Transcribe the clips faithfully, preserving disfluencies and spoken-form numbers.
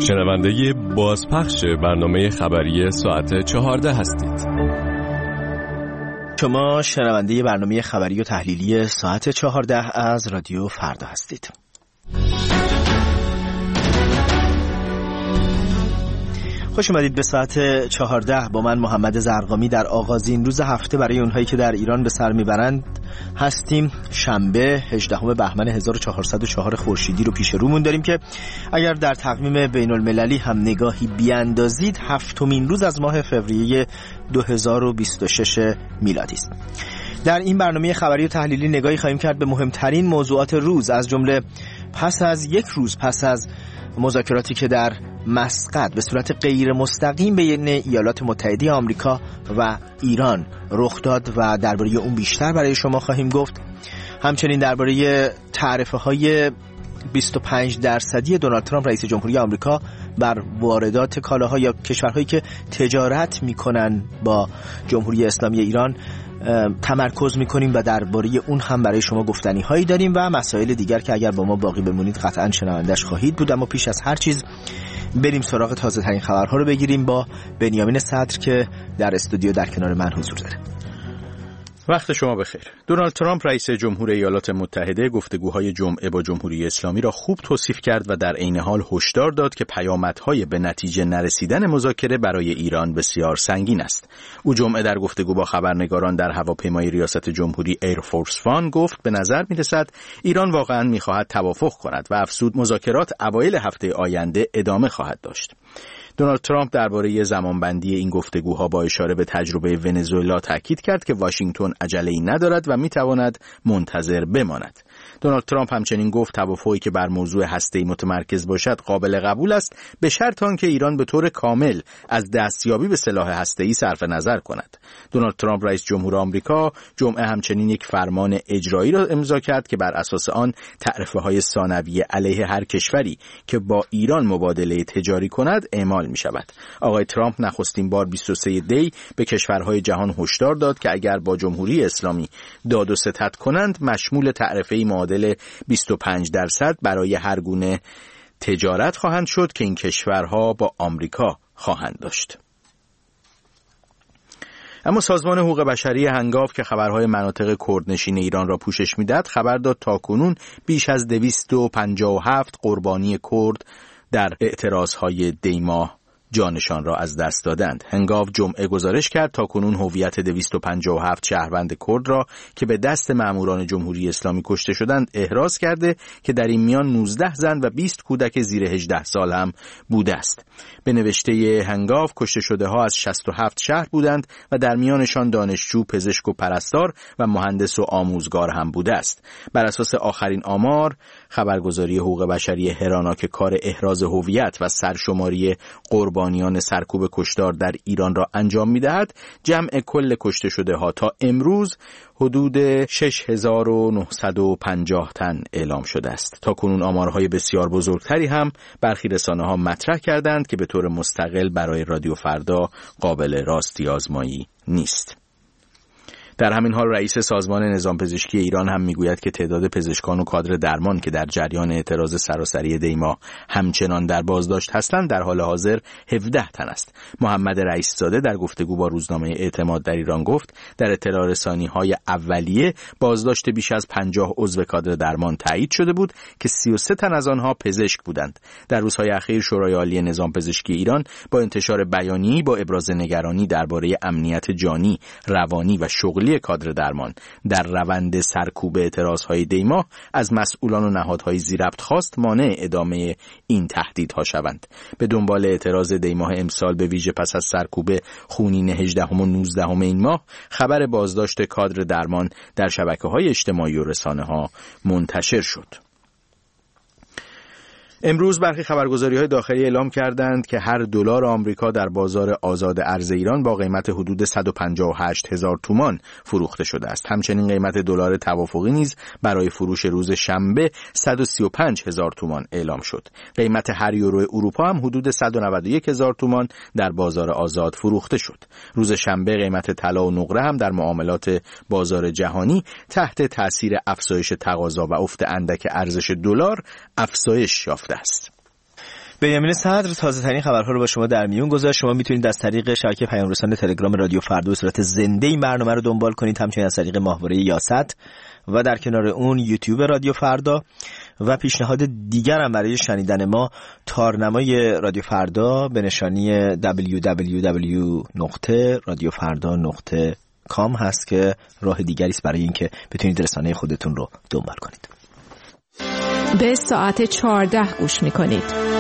شنونده بازپخش برنامه خبری ساعت چهارده هستید. شما شنونده برنامه خبری و تحلیلی ساعت چهارده از رادیو فردا هستید. خوش اومدید به ساعت چهارده با من محمد زرقامی در آغازین روز هفته برای اونهایی که در ایران به سر میبرند هستیم. شنبه هجدهم بهمن هزار و چهارصد و چهار خورشیدی رو پیش رومون داریم که اگر در تقویم بین المللی هم نگاهی بیاندازید هفتمین روز از ماه فوریه دو هزار و بیست و شش میلادی است. در این برنامه خبری و تحلیلی نگاهی خواهیم کرد به مهمترین موضوعات روز، از جمله پس از یک روز پس از مذاکراتی که در مسقط به صورت غیر مستقیم بین ایالات متحده آمریکا و ایران رخ داد و درباره اون بیشتر برای شما خواهیم گفت. همچنین درباره تعرفه های بیست و پنج درصدی دونالد ترامپ رئیس جمهوری آمریکا بر واردات کالاها یا کشورهایی که تجارت میکنن با جمهوری اسلامی ایران تمرکز میکنیم و درباره اون هم برای شما گفتنی هایی داریم و مسائل دیگر که اگر با ما باقی بمونید قطعا شنوندش خواهید بود. اما پیش از هر چیز بریم سراغ تازه ترین خبرها رو بگیریم با بنیامین صدر که در استودیو در کنار من حضور داره. وقت شما بخیر. دونالد ترامپ رئیس جمهور ایالات متحده گفتگوهای جمعه با جمهوری اسلامی را خوب توصیف کرد و در عین حال هشدار داد که پیامدهای به نتیجه نرسیدن مذاکره برای ایران بسیار سنگین است. او جمعه در گفتگو با خبرنگاران در هواپیمای ریاست جمهوری ایرفورس وان گفت به نظر می‌رسد ایران واقعاً می‌خواهد توافق کند و افزود مذاکرات اوایل هفته آینده ادامه خواهد داشت. دونالد ترامپ درباره زمانبندی این گفتگوها با اشاره به تجربه ونزوئلا تاکید کرد که واشنگتن عجله‌ای ندارد و می‌تواند منتظر بماند. دونالد ترامپ همچنین گفت توافقی که بر موضوع هسته‌ای متمرکز باشد قابل قبول است به شرط آنکه ایران به طور کامل از دستیابی به سلاح هسته‌ای صرف نظر کند. دونالد ترامپ رئیس جمهور آمریکا جمعه همچنین یک فرمان اجرایی را امضا کرد که بر اساس آن تعرفه‌های ثانویه علیه هر کشوری که با ایران مبادله تجاری کند اعمال می شود. آقای ترامپ نخستین بار بیست و سوم دی به کشورهای جهان هشدار داد که اگر با جمهوری اسلامی داد و ستد کنند مشمول تعرفه‌ای معادل بیست و پنج درصد برای هر گونه تجارت خواهند شد که این کشورها با آمریکا خواهند داشت. اما سازمان حقوق بشری هنگاو که خبرهای مناطق کردنشین ایران را پوشش می‌داد خبر داد تاکنون بیش از دویست و پنجاه و هفت قربانی کرد در اعتراضهای دیماه جانشان را از دست دادند. هنگاو جمعه گزارش کرد تاکنون هویت دویست و پنجاه و هفت شهروند کرد را که به دست ماموران جمهوری اسلامی کشته شدند احراز کرده که در این میان نوزده زن و بیست کودک زیر هجده سال هم بوده است. به نوشته هنگاو کشته شده ها از شصت و هفت شهر بودند و در میانشان دانشجو، پزشک و پرستار و مهندس و آموزگار هم بوده است. بر اساس آخرین آمار خبرگزاری حقوق بشری هرانا که کار احراز هویت و سرشماری قربانیان سرکوب کشتار در ایران را انجام می‌دهد، جمع کل کشته شده ها تا امروز حدود شش هزار و نهصد و پنجاه تن اعلام شده است. تا کنون آمارهای بسیار بزرگتری هم برخی رسانه‌ها مطرح کردند که به طور مستقل برای رادیو فردا قابل راستی آزمایی نیست. در همین حال رئیس سازمان نظام پزشکی ایران هم میگوید که تعداد پزشکان و کادر درمان که در جریان اعتراض سراسری دیما همچنان در بازداشت هستند در حال حاضر هفده تن است. محمد رئیس‌زاده در گفتگو با روزنامه اعتماد در ایران گفت در اطلاع رسانی‌های اولیه بازداشت بیش از پنجاه عضو کادر درمان تایید شده بود که سی و سه تن از آنها پزشک بودند. در روزهای اخیر شورای عالی نظام پزشکی ایران با انتشار بیانیه‌ای با ابراز نگرانی درباره امنیت جانی، روانی و شغلی کادر درمان در روند سرکوب اعتراضهای دیما از مسئولان و نهادهای زیربط خواست مانع ادامه این تهدیدها شوند. به دنبال اعتراض دیماه امسال به ویژه پس از سرکوب خونین هجدهم و نوزدهم این ماه خبر بازداشت کادر درمان در شبکه‌های اجتماعی و رسانه‌ها منتشر شد. امروز برخی خبرگزاری‌های داخلی اعلام کردند که هر دلار آمریکا در بازار آزاد ارز ایران با قیمت حدود صد و پنجاه و هشت هزار تومان فروخته شده است. همچنین قیمت دلار توافقی نیز برای فروش روز شنبه صد و سی و پنج هزار تومان اعلام شد. قیمت هر یورو اروپا هم حدود صد و نود و یک هزار تومان در بازار آزاد فروخته شد. روز شنبه قیمت طلا و نقره هم در معاملات بازار جهانی تحت تاثیر افزایش تقاضا و افت اندک ارزش دلار افزایش یافته است. بنیامین صدر تازه ترین خبرها رو با شما در میون گذاشت. شما میتونید از طریق شبکه پیام رسان تلگرام رادیو فردا به صورت زنده این برنامه رو دنبال کنید، همچنین از طریق ماهواره یاست و در کنار اون یوتیوب رادیو فردا. و پیشنهاد دیگر هم برای شنیدن ما تارنمای رادیو فردا به نشانی دبلیو دبلیو دبلیو دات رادیو فردا دات کام هست که راه دیگری است برای اینکه بتونید رسانه خودتون رو دنبال کنید. به ساعت چهارده گوش میکنید.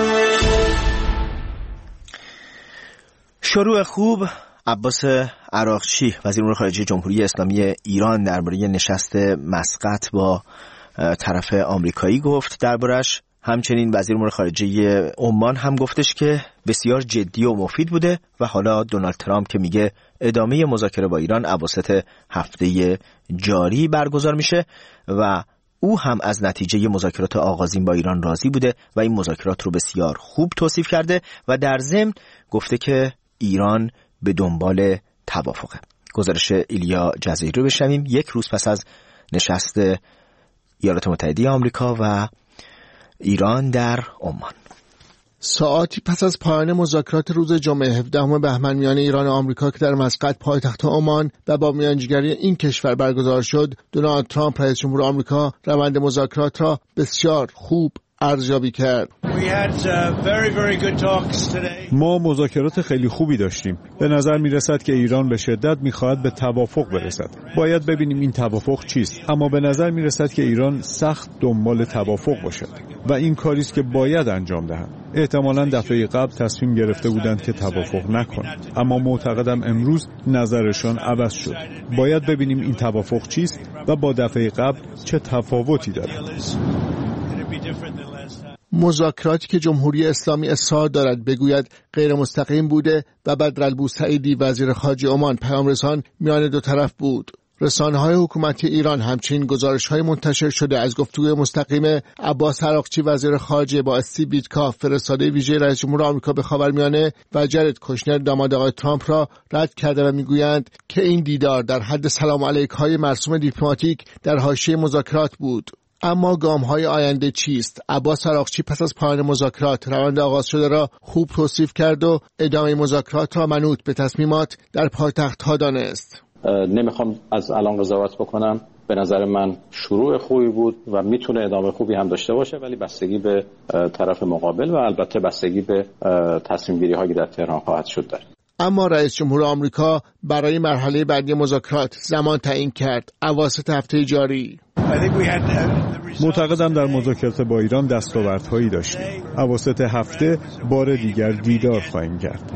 شروع خوب. عباس عراقچی وزیر امور خارجه جمهوری اسلامی ایران درباره نشست مسقط با طرف آمریکایی گفت دربارش. همچنین وزیر امور خارجه عمان هم گفتش که بسیار جدی و مفید بوده و حالا دونالد ترامپ که میگه ادامه مذاکره با ایران اواسط هفته جاری برگزار میشه و او هم از نتیجه مذاکرات آغازین با ایران راضی بوده و این مذاکرات رو بسیار خوب توصیف کرده و در ضمن گفته که ایران به دنبال توافقه. گزارش ایلیا جزیری رو بشنویم. یک روز پس از نشست ایالات متحده آمریکا و ایران در عمان. ساعاتی پس از پایان مذاکرات روز جمعه هفدهم بهمن میان ایران و آمریکا که در مسقط پایتخت عمان و با میانجیگری این کشور برگزار شد، دونالد ترامپ رئیس جمهور آمریکا روند مذاکرات را بسیار خوب ارزیابی کرد. ما مذاکرات خیلی خوبی داشتیم. به نظر می رسد که ایران به شدت می خواهد به توافق برسد. باید ببینیم این توافق چیست، اما به نظر می رسد که ایران سخت دنبال توافق باشد و این کاری است که باید انجام دهند. احتمالاً دفعه قبل تصمیم گرفته بودند که توافق نکنند، اما معتقدم امروز نظرشان عوض شد. باید ببینیم این توافق چیست و با دفعه قبل چه تفاوتی دارد. مذاکراتی که جمهوری اسلامی اصرار دارد بگوید غیر مستقیم بوده و بدرالبوسعیدی وزیر خارجه عمان پیام رسان میان دو طرف بود. رسانه‌های حکومتی ایران همچنین گزارش‌های منتشر شده از گفتگوی مستقیم عباس عراقچی وزیر خارجه با استیو بیتکاف فرستاده ویژه رئیس جمهور آمریکا به خاورمیانه و جرد کوشنر داماد آقای ترامپ را رد کرده و میگویند که این دیدار در حد سلام علیک‌های مرسوم دیپلماتیک در حاشیه مذاکرات بود. اما گام‌های آینده چیست؟ عباس عراقچی پس از پایان مذاکرات روند آغاز شده را خوب توصیف کرد و ادامه مذاکرات را منوط به تصمیمات در پایتخت‌ها دانست. نمیخوام از الان قضاوت بکنم. به نظر من شروع خوبی بود و میتونه ادامه خوبی هم داشته باشه، ولی بستگی به طرف مقابل و البته بستگی به تصمیم گیری هایی که در تهران خواهد شد داره. اما رئیس جمهور آمریکا برای مرحله بعدی مذاکرات زمان تعیین کرد، اواسط هفته جاری. معتقدم در مذاکرات با ایران دستاوردهایی داشتیم. اواسط هفته بار دیگر دیدار خواهیم کرد.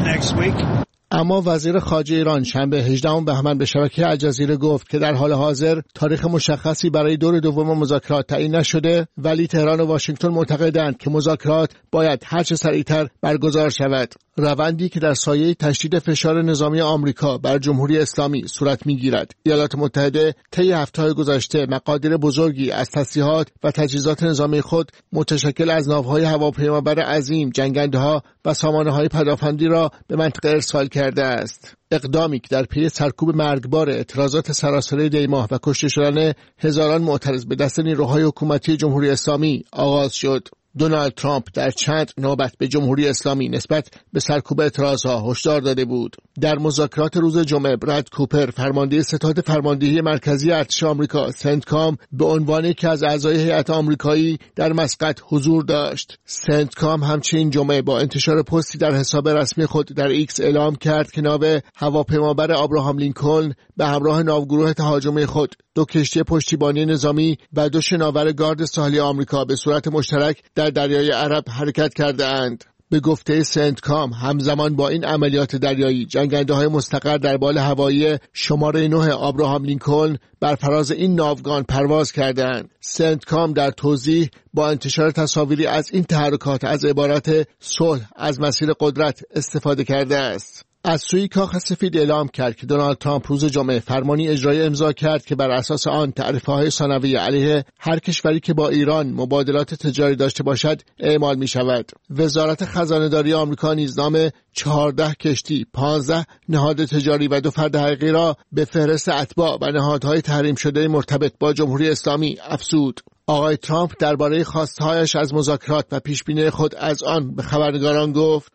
اما وزیر خارجه ایران شنبه هجدهم بهمن به شبکه الجزیره گفت که در حال حاضر تاریخ مشخصی برای دور دوم مذاکرات تعیین نشده، ولی تهران و واشنگتن معتقدند که مذاکرات باید هر چه سریعتر برگزار شود. روندی که در سایه تشدید فشار نظامی آمریکا بر جمهوری اسلامی صورت می‌گیرد. ایالات متحده طی هفته‌های گذشته مقادیر بزرگی از تسلیحات و تجهیزات نظامی خود متشکل از ناوهای هواپیمابر عظیم، جنگنده‌ها و سامانه‌های پدافندی را به منطقه ارسال کرده است. اقدامی که در پی سرکوب مرگبار اعتراضات سراسر دیماه و کشته شدن هزاران معترض به دست نیروهای حکومتی جمهوری اسلامی آغاز شد. دونالد ترامپ در چند نوبت به جمهوری اسلامی نسبت به سرکوب اعتراضها هشدار داده بود. در مذاکرات روز جمعه براد کوپر فرمانده ستاد فرماندهی مرکزی ارتش آمریکا سنتکام به عنوان یکی از اعضای هیئت آمریکایی در مسقط حضور داشت. سنتکام همچنین جمعه با انتشار پستی در حساب رسمی خود در ایکس اعلام کرد که ناو هواپیمابر آبراهام لینکلن به همراه ناوگروه تهاجمی خود، دو کشتی پشتیبانی نظامی و دو شناور گارد ساحلی آمریکا به صورت مشترک در دریای عرب حرکت کرده اند. به گفته سنتکام همزمان با این عملیات دریایی جنگنده‌های مستقر در بال هوایی شماره نه آبراهام لینکلن بر فراز این ناوگان پرواز کردند. سنتکام در توضیح با انتشار تصاویری از این تحرکات از عبارت صلح از مسیر قدرت استفاده کرده است. از سوی کاخ سفید اعلام کرد که دونالد ترامپ روز جمعه فرمانی اجرایی امضا کرد که بر اساس آن تعرفه‌های ثانویه علیه هر کشوری که با ایران مبادلات تجاری داشته باشد اعمال می شود. وزارت خزانه‌داری آمریکا نیز نام چهارده کشتی، پانزده نهاد تجاری و دو فرد حقیقی را به فهرست اتباع و نهادهای تحریم شده مرتبط با جمهوری اسلامی افزود. آقای ترامپ درباره خواستهایش از مذاکرات و پیشبینی خود از آن به خبرنگاران گفت: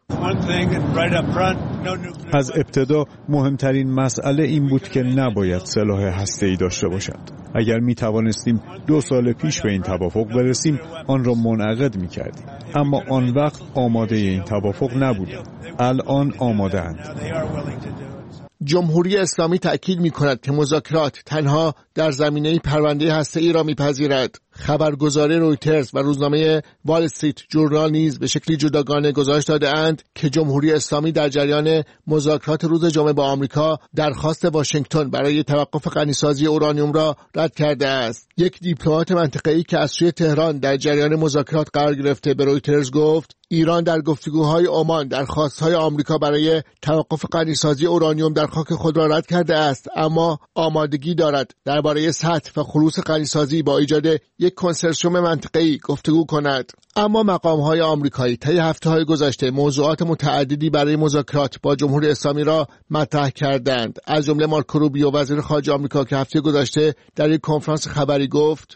از ابتدا مهمترین مسئله این بود که نباید سلاح هسته‌ای داشته باشد. اگر می توانستیم دو سال پیش به این توافق برسیم آن را منعقد می کردیم. اما آن وقت آماده این توافق نبودند. الان آماده اند. جمهوری اسلامی تأکید می کند که مذاکرات تنها در زمینه پرونده هسته‌ای را می‌پذیرد. خبرگزاری رویترز و روزنامه وال استریت جورنال نیز به شکلی جداگانه گزارش داده‌اند که جمهوری اسلامی در جریان مذاکرات روز جمعه با آمریکا درخواست واشنگتن برای توقف غنیسازی اورانیوم را رد کرده است. یک دیپلمات منطقه‌ای که از سوی تهران در جریان مذاکرات قرار گرفته به رویترز گفت: ایران در گفتگوهای عمان درخواست‌های آمریکا برای توقف غنیسازی اورانیوم در خاک خود را رد کرده است، اما آمادگی دارد درباره سطح و خلوص غنیسازی با ایجاد یک کنسرسیوم منطقه‌ای گفتگو کند. اما مقام‌های آمریکایی طی هفته‌های گذشته موضوعات متعددی برای مذاکرات با جمهوری اسلامی را مطرح کردند. از جمله مارکو روبیو وزیر خارجه آمریکا که هفته گذشته در یک کنفرانس خبری گفت: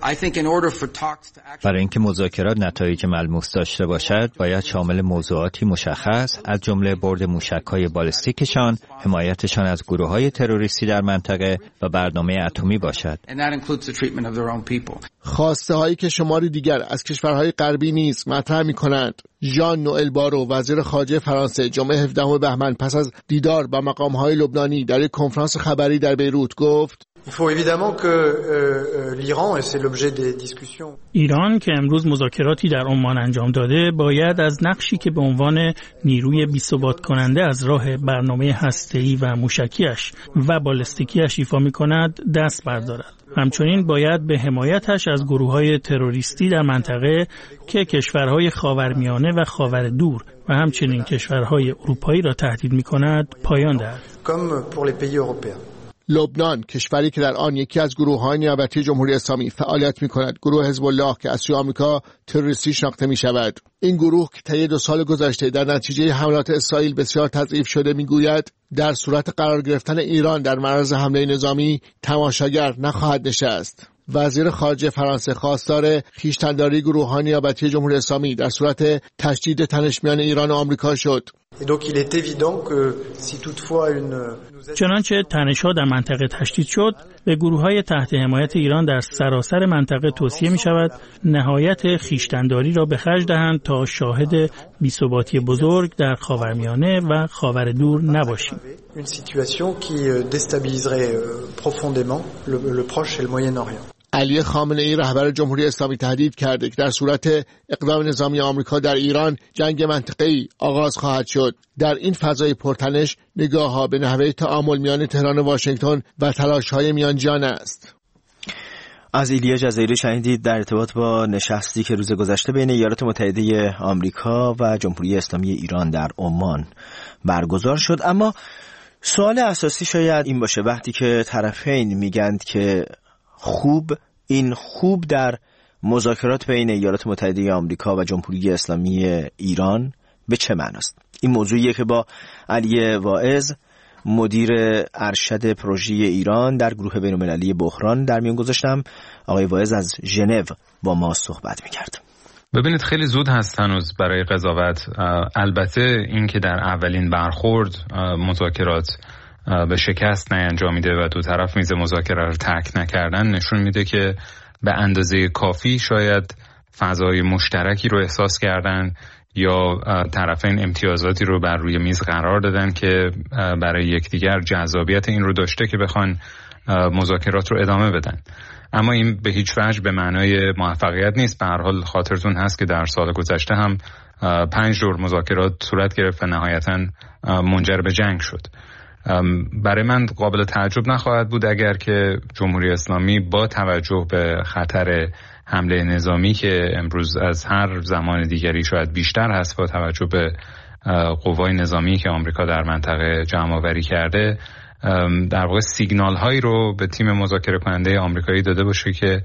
برای اینکه مذاکرات نتایج ملموس داشته باشد باید شامل موضوعاتی مشخص از جمله برد موشک‌های بالستیکشان، حمایتشان از گروه‌های تروریستی در منطقه و برنامه اتمی باشد. خواسته هایی که شماری دیگر از کشورهای غربی نیز مطرح می‌کنند. ژان نوئل بارو وزیر خارجه فرانسه جمعه هفدهم بهمن پس از دیدار با مقام‌های لبنانی در یک کنفرانس خبری در بیروت گفت: ایران که امروز مذاکراتی در عمان انجام داده باید از نقشی که به عنوان نیروی بی‌ثبات کننده از راه برنامه هسته‌ای و موشکیش و بالستیکیش ایفا می‌کند دست بردارد. همچنین باید به حمایتش از گروه‌های تروریستی در منطقه که کشورهای خاورمیانه و خاور دور و همچنین کشورهای اروپایی را تهدید می‌کند پایان دهد. لبنان کشوری که در آن یکی از گروه‌های نیابتی جمهوری اسلامی فعالیت می‌کند، گروه حزب الله که از سوی آمریکا تروریستی شناخته می‌شود. این گروه که طی دو سال گذشته در نتیجه حملات اسرائیل بسیار تضعیف شده می‌گوید در صورت قرار گرفتن ایران در معرض حمله نظامی تماشاگر نخواهد نشست. وزیر خارجه فرانسه خواستار خویشتن‌داری گروه‌های نیابتی جمهوری اسلامی در صورت تشدید تنش میان ایران و آمریکا شد. چنانچه تنش‌ها در منطقه تشدید شد، به گروه‌های تحت حمایت ایران در سراسر منطقه توصیه می‌شود نهایت خویشتن‌داری را به خرج دهند تا شاهد بی‌ثباتی بزرگ در خاورمیانه و خاور دور نباشیم. علی خامنه‌ای رهبر جمهوری اسلامی تهدید کرده که در صورت اقدام نظامی آمریکا در ایران جنگ منطقه‌ای آغاز خواهد شد. در این فضای پرتنش نگاه‌ها به نحوه تعامل میان تهران و واشنگتن و تلاش‌های میانجان است. از ایلیا جزایری شنیدید در ارتباط با نشستی که روز گذشته بین ایالات متحده آمریکا و جمهوری اسلامی ایران در عمان برگزار شد. اما سوال اساسی شاید این باشه وقتی که طرفین میگند که خوب این خوب در مذاکرات بین ایالات متحده آمریکا و جمهوری اسلامی ایران به چه معناست؟ این موضوعیه که با علی واعظ مدیر ارشد پروژه ایران در گروه بین‌المللی بحران در میان گذاشتم. آقای واعظ از ژنو با ما صحبت می‌کرد. ببینید خیلی زود هست هنوز برای قضاوت. البته این که در اولین برخورد مذاکرات به شکست نینجامیده و دو طرف میز مذاکره رو ترک نکردن نشون میده که به اندازه کافی شاید فضای مشترکی رو احساس کردن یا طرفین امتیازاتی رو بر روی میز قرار دادن که برای یکدیگر جذابیت این رو داشته که بخوان مذاکرات رو ادامه بدن. اما این به هیچ وجه به معنای موفقیت نیست. به هر حال خاطرتون هست که در سال گذشته هم پنج دور مذاکرات صورت گرفت و نهایتاً منجر به جنگ شد. برای من قابل تعجب نخواهد بود اگر که جمهوری اسلامی با توجه به خطر حمله نظامی که امروز از هر زمان دیگری شاید بیشتر هست، با توجه به قوای نظامی که آمریکا در منطقه جمع آوری کرده، در واقع سیگنال هایی رو به تیم مذاکره کننده آمریکایی داده باشه که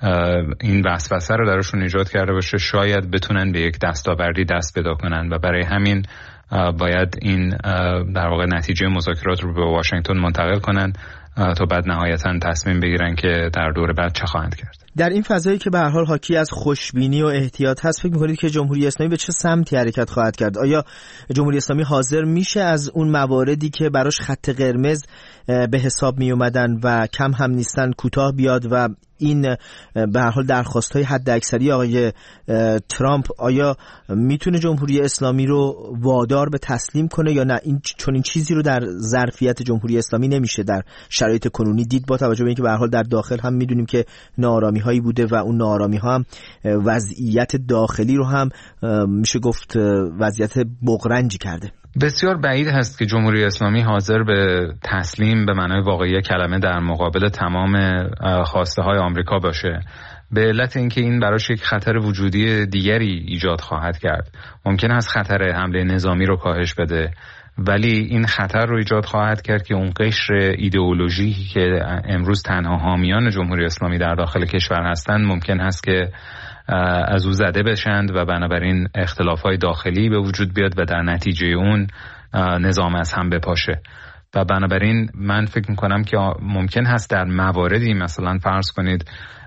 این وسوسه رو درشون ایجاد کرده باشه شاید بتونن به یک دستاوردی دست پیدا کنن و برای همین باید این در واقع نتیجه مذاکرات رو به واشنگتن منتقل کنن تا بعد نهایتاً تصمیم بگیرن که در دور بعد چه خواهند کرد. در این فضایی که به هر حال حاکی از خوشبینی و احتیاط هست، فکر می‌کنید که جمهوری اسلامی به چه سمتی حرکت خواهد کرد؟ آیا جمهوری اسلامی حاضر میشه از اون مواردی که براش خط قرمز به حساب می اومدن و کم هم نیستن کوتاه بیاد و این به هر حال درخواست‌های حداکثری آقای ترامپ، آیا میتونه جمهوری اسلامی رو وادار به تسلیم کنه یا نه؟ این چون این چیزی رو در ظرفیت جمهوری اسلامی نمیشه در شرایط کنونی دید، با توجه به اینکه به هر حال در داخل هم میدونیم که ناآرامی‌هایی بوده و اون ناآرامی‌ها هم وضعیت داخلی رو هم میشه گفت وضعیت بغرنجی کرده. بسیار بعید هست که جمهوری اسلامی حاضر به تسلیم به معنای واقعی کلمه در مقابل تمام خواسته های آمریکا باشه، به علت اینکه این براش یک خطر وجودی دیگری ایجاد خواهد کرد. ممکن است خطر حمله نظامی رو کاهش بده، ولی این خطر رو ایجاد خواهد کرد که اون قشر ایدئولوژی که امروز تنها حامیان جمهوری اسلامی در داخل کشور هستند ممکن هست که از او زده بشند و بنابراین اختلافات داخلی به وجود بیاد و در نتیجه اون نظام از هم بپاشه. و بنابراین من فکر میکنم که ممکن هست در مواردی مثلا فرض کنید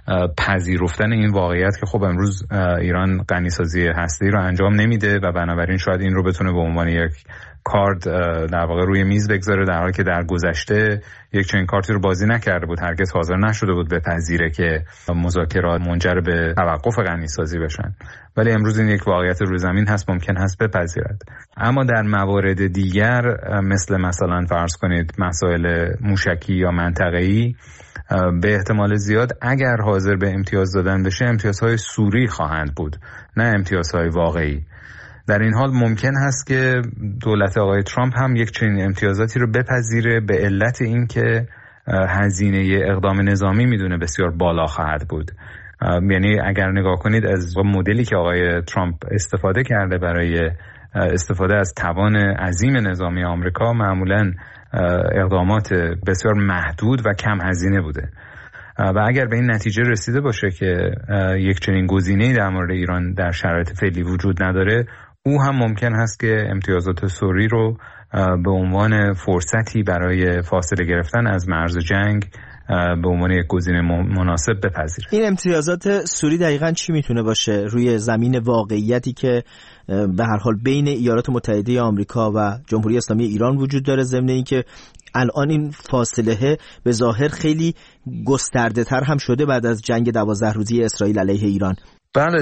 پذیرفتن این واقعیت که خب امروز ایران غنیسازی هسته‌ای رو انجام نمیده و بنابراین شاید این رو بتونه به عنوان یک کارت در واقع روی میز بگذاره، در حالی که در گذشته یک چنین کارتی رو بازی نکرده بود، هرگز حاضر نشده بود بپذیره که مذاکرات منجر به توقف غنیسازی بشن، ولی امروز این یک واقعیت روی زمین هست، ممکن هست بپذیرد. اما در موارد دیگر مثل مثلا فرض کنید مسائل موشکی یا منطقه‌ای، به احتمال زیاد اگر حاضر به امتیاز دادن بشه امتیازهای سوری خواهند بود، نه امتیازهای واقعی. در این حال ممکن هست که دولت آقای ترامپ هم یک چنین امتیازاتی رو بپذیره به علت اینکه هزینه اقدام نظامی میدونه بسیار بالا خواهد بود. یعنی اگر نگاه کنید از مدلی که آقای ترامپ استفاده کرده برای استفاده از توان عظیم نظامی آمریکا، معمولاً اقدامات بسیار محدود و کم هزینه بوده و اگر به این نتیجه رسیده باشه که یک چنین گزینه‌ای در مورد ایران در شرایط فعلی وجود نداره، او هم ممکن هست که امتیازات سوری رو به عنوان فرصتی برای فاصله گرفتن از مرز جنگ به عنوان یک گزینه مناسب بپذیره. این امتیازات سوری دقیقاً چی میتونه باشه روی زمین واقعیتی که به هر حال بین ایالات متحده آمریکا و جمهوری اسلامی ایران وجود داره، ضمن اینکه الان این فاصله به ظاهر خیلی گسترده تر هم شده بعد از جنگ دوازده روزی اسرائیل علیه ایران؟ بله،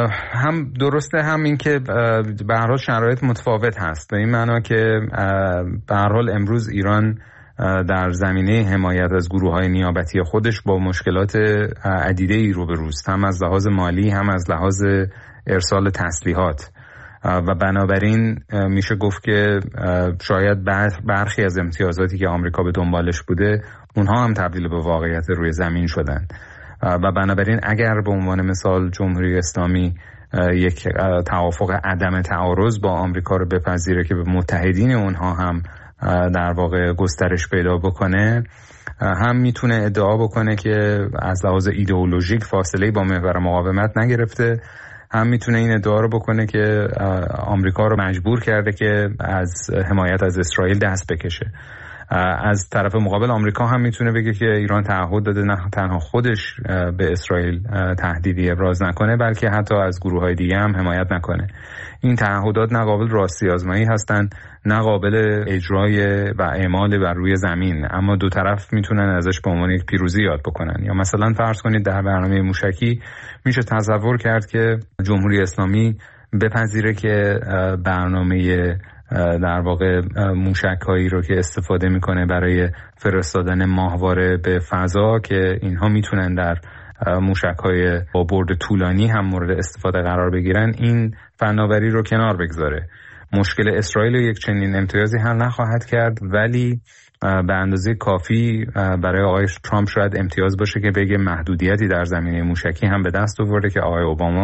هم درسته، هم این که به هر حال شرایط متفاوت هست، به این معنا که به هر حال امروز ایران در زمینه حمایت از گروه‌های نیابتی خودش با مشکلات عدیده‌ای روبروست، هم از لحاظ مالی هم از لحاظ ارسال تسلیحات و بنابراین میشه گفت که شاید برخی از امتیازاتی که آمریکا به دنبالش بوده اونها هم تبدیل به واقعیت روی زمین شدن و بنابراین اگر به عنوان مثال جمهوری اسلامی یک توافق عدم تعارض با آمریکا رو بپذیره که به متحدین اونها هم در واقع گسترش پیدا بکنه، هم میتونه ادعا بکنه که از لحاظ ایدئولوژیک فاصله با محور مقاومت نگرفته، هم میتونه این ادعا رو بکنه که آمریکا رو مجبور کرده که از حمایت از اسرائیل دست بکشه. از طرف مقابل آمریکا هم میتونه بگه که ایران تعهد داده نه تنها خودش به اسرائیل تهدیدی ابراز نکنه بلکه حتی از گروه‌های دیگه هم حمایت نکنه. این تعهدات نه قابل راستی آزمایی هستند نه قابل اجرای و اعمال بر روی زمین، اما دو طرف میتونن ازش به عنوان یک پیروزی یاد بکنن. یا مثلا فرض کنید در برنامه موشکی میشه تصور کرد که جمهوری اسلامی بپذیره که برنامه در واقع موشک‌هایی رو که استفاده میکنه برای فرستادن ماهواره به فضا که اینها میتونن در موشک‌های با برد طولانی هم مورد استفاده قرار بگیرن، این فناوری رو کنار بگذاره. مشکل اسرائیل یک چنین امتیازی حل نخواهد کرد، ولی به اندازه کافی برای آقای ترامپ شاید امتیاز باشه که بگه محدودیتی در زمینه موشکی هم به دست آورده که آقای اوباما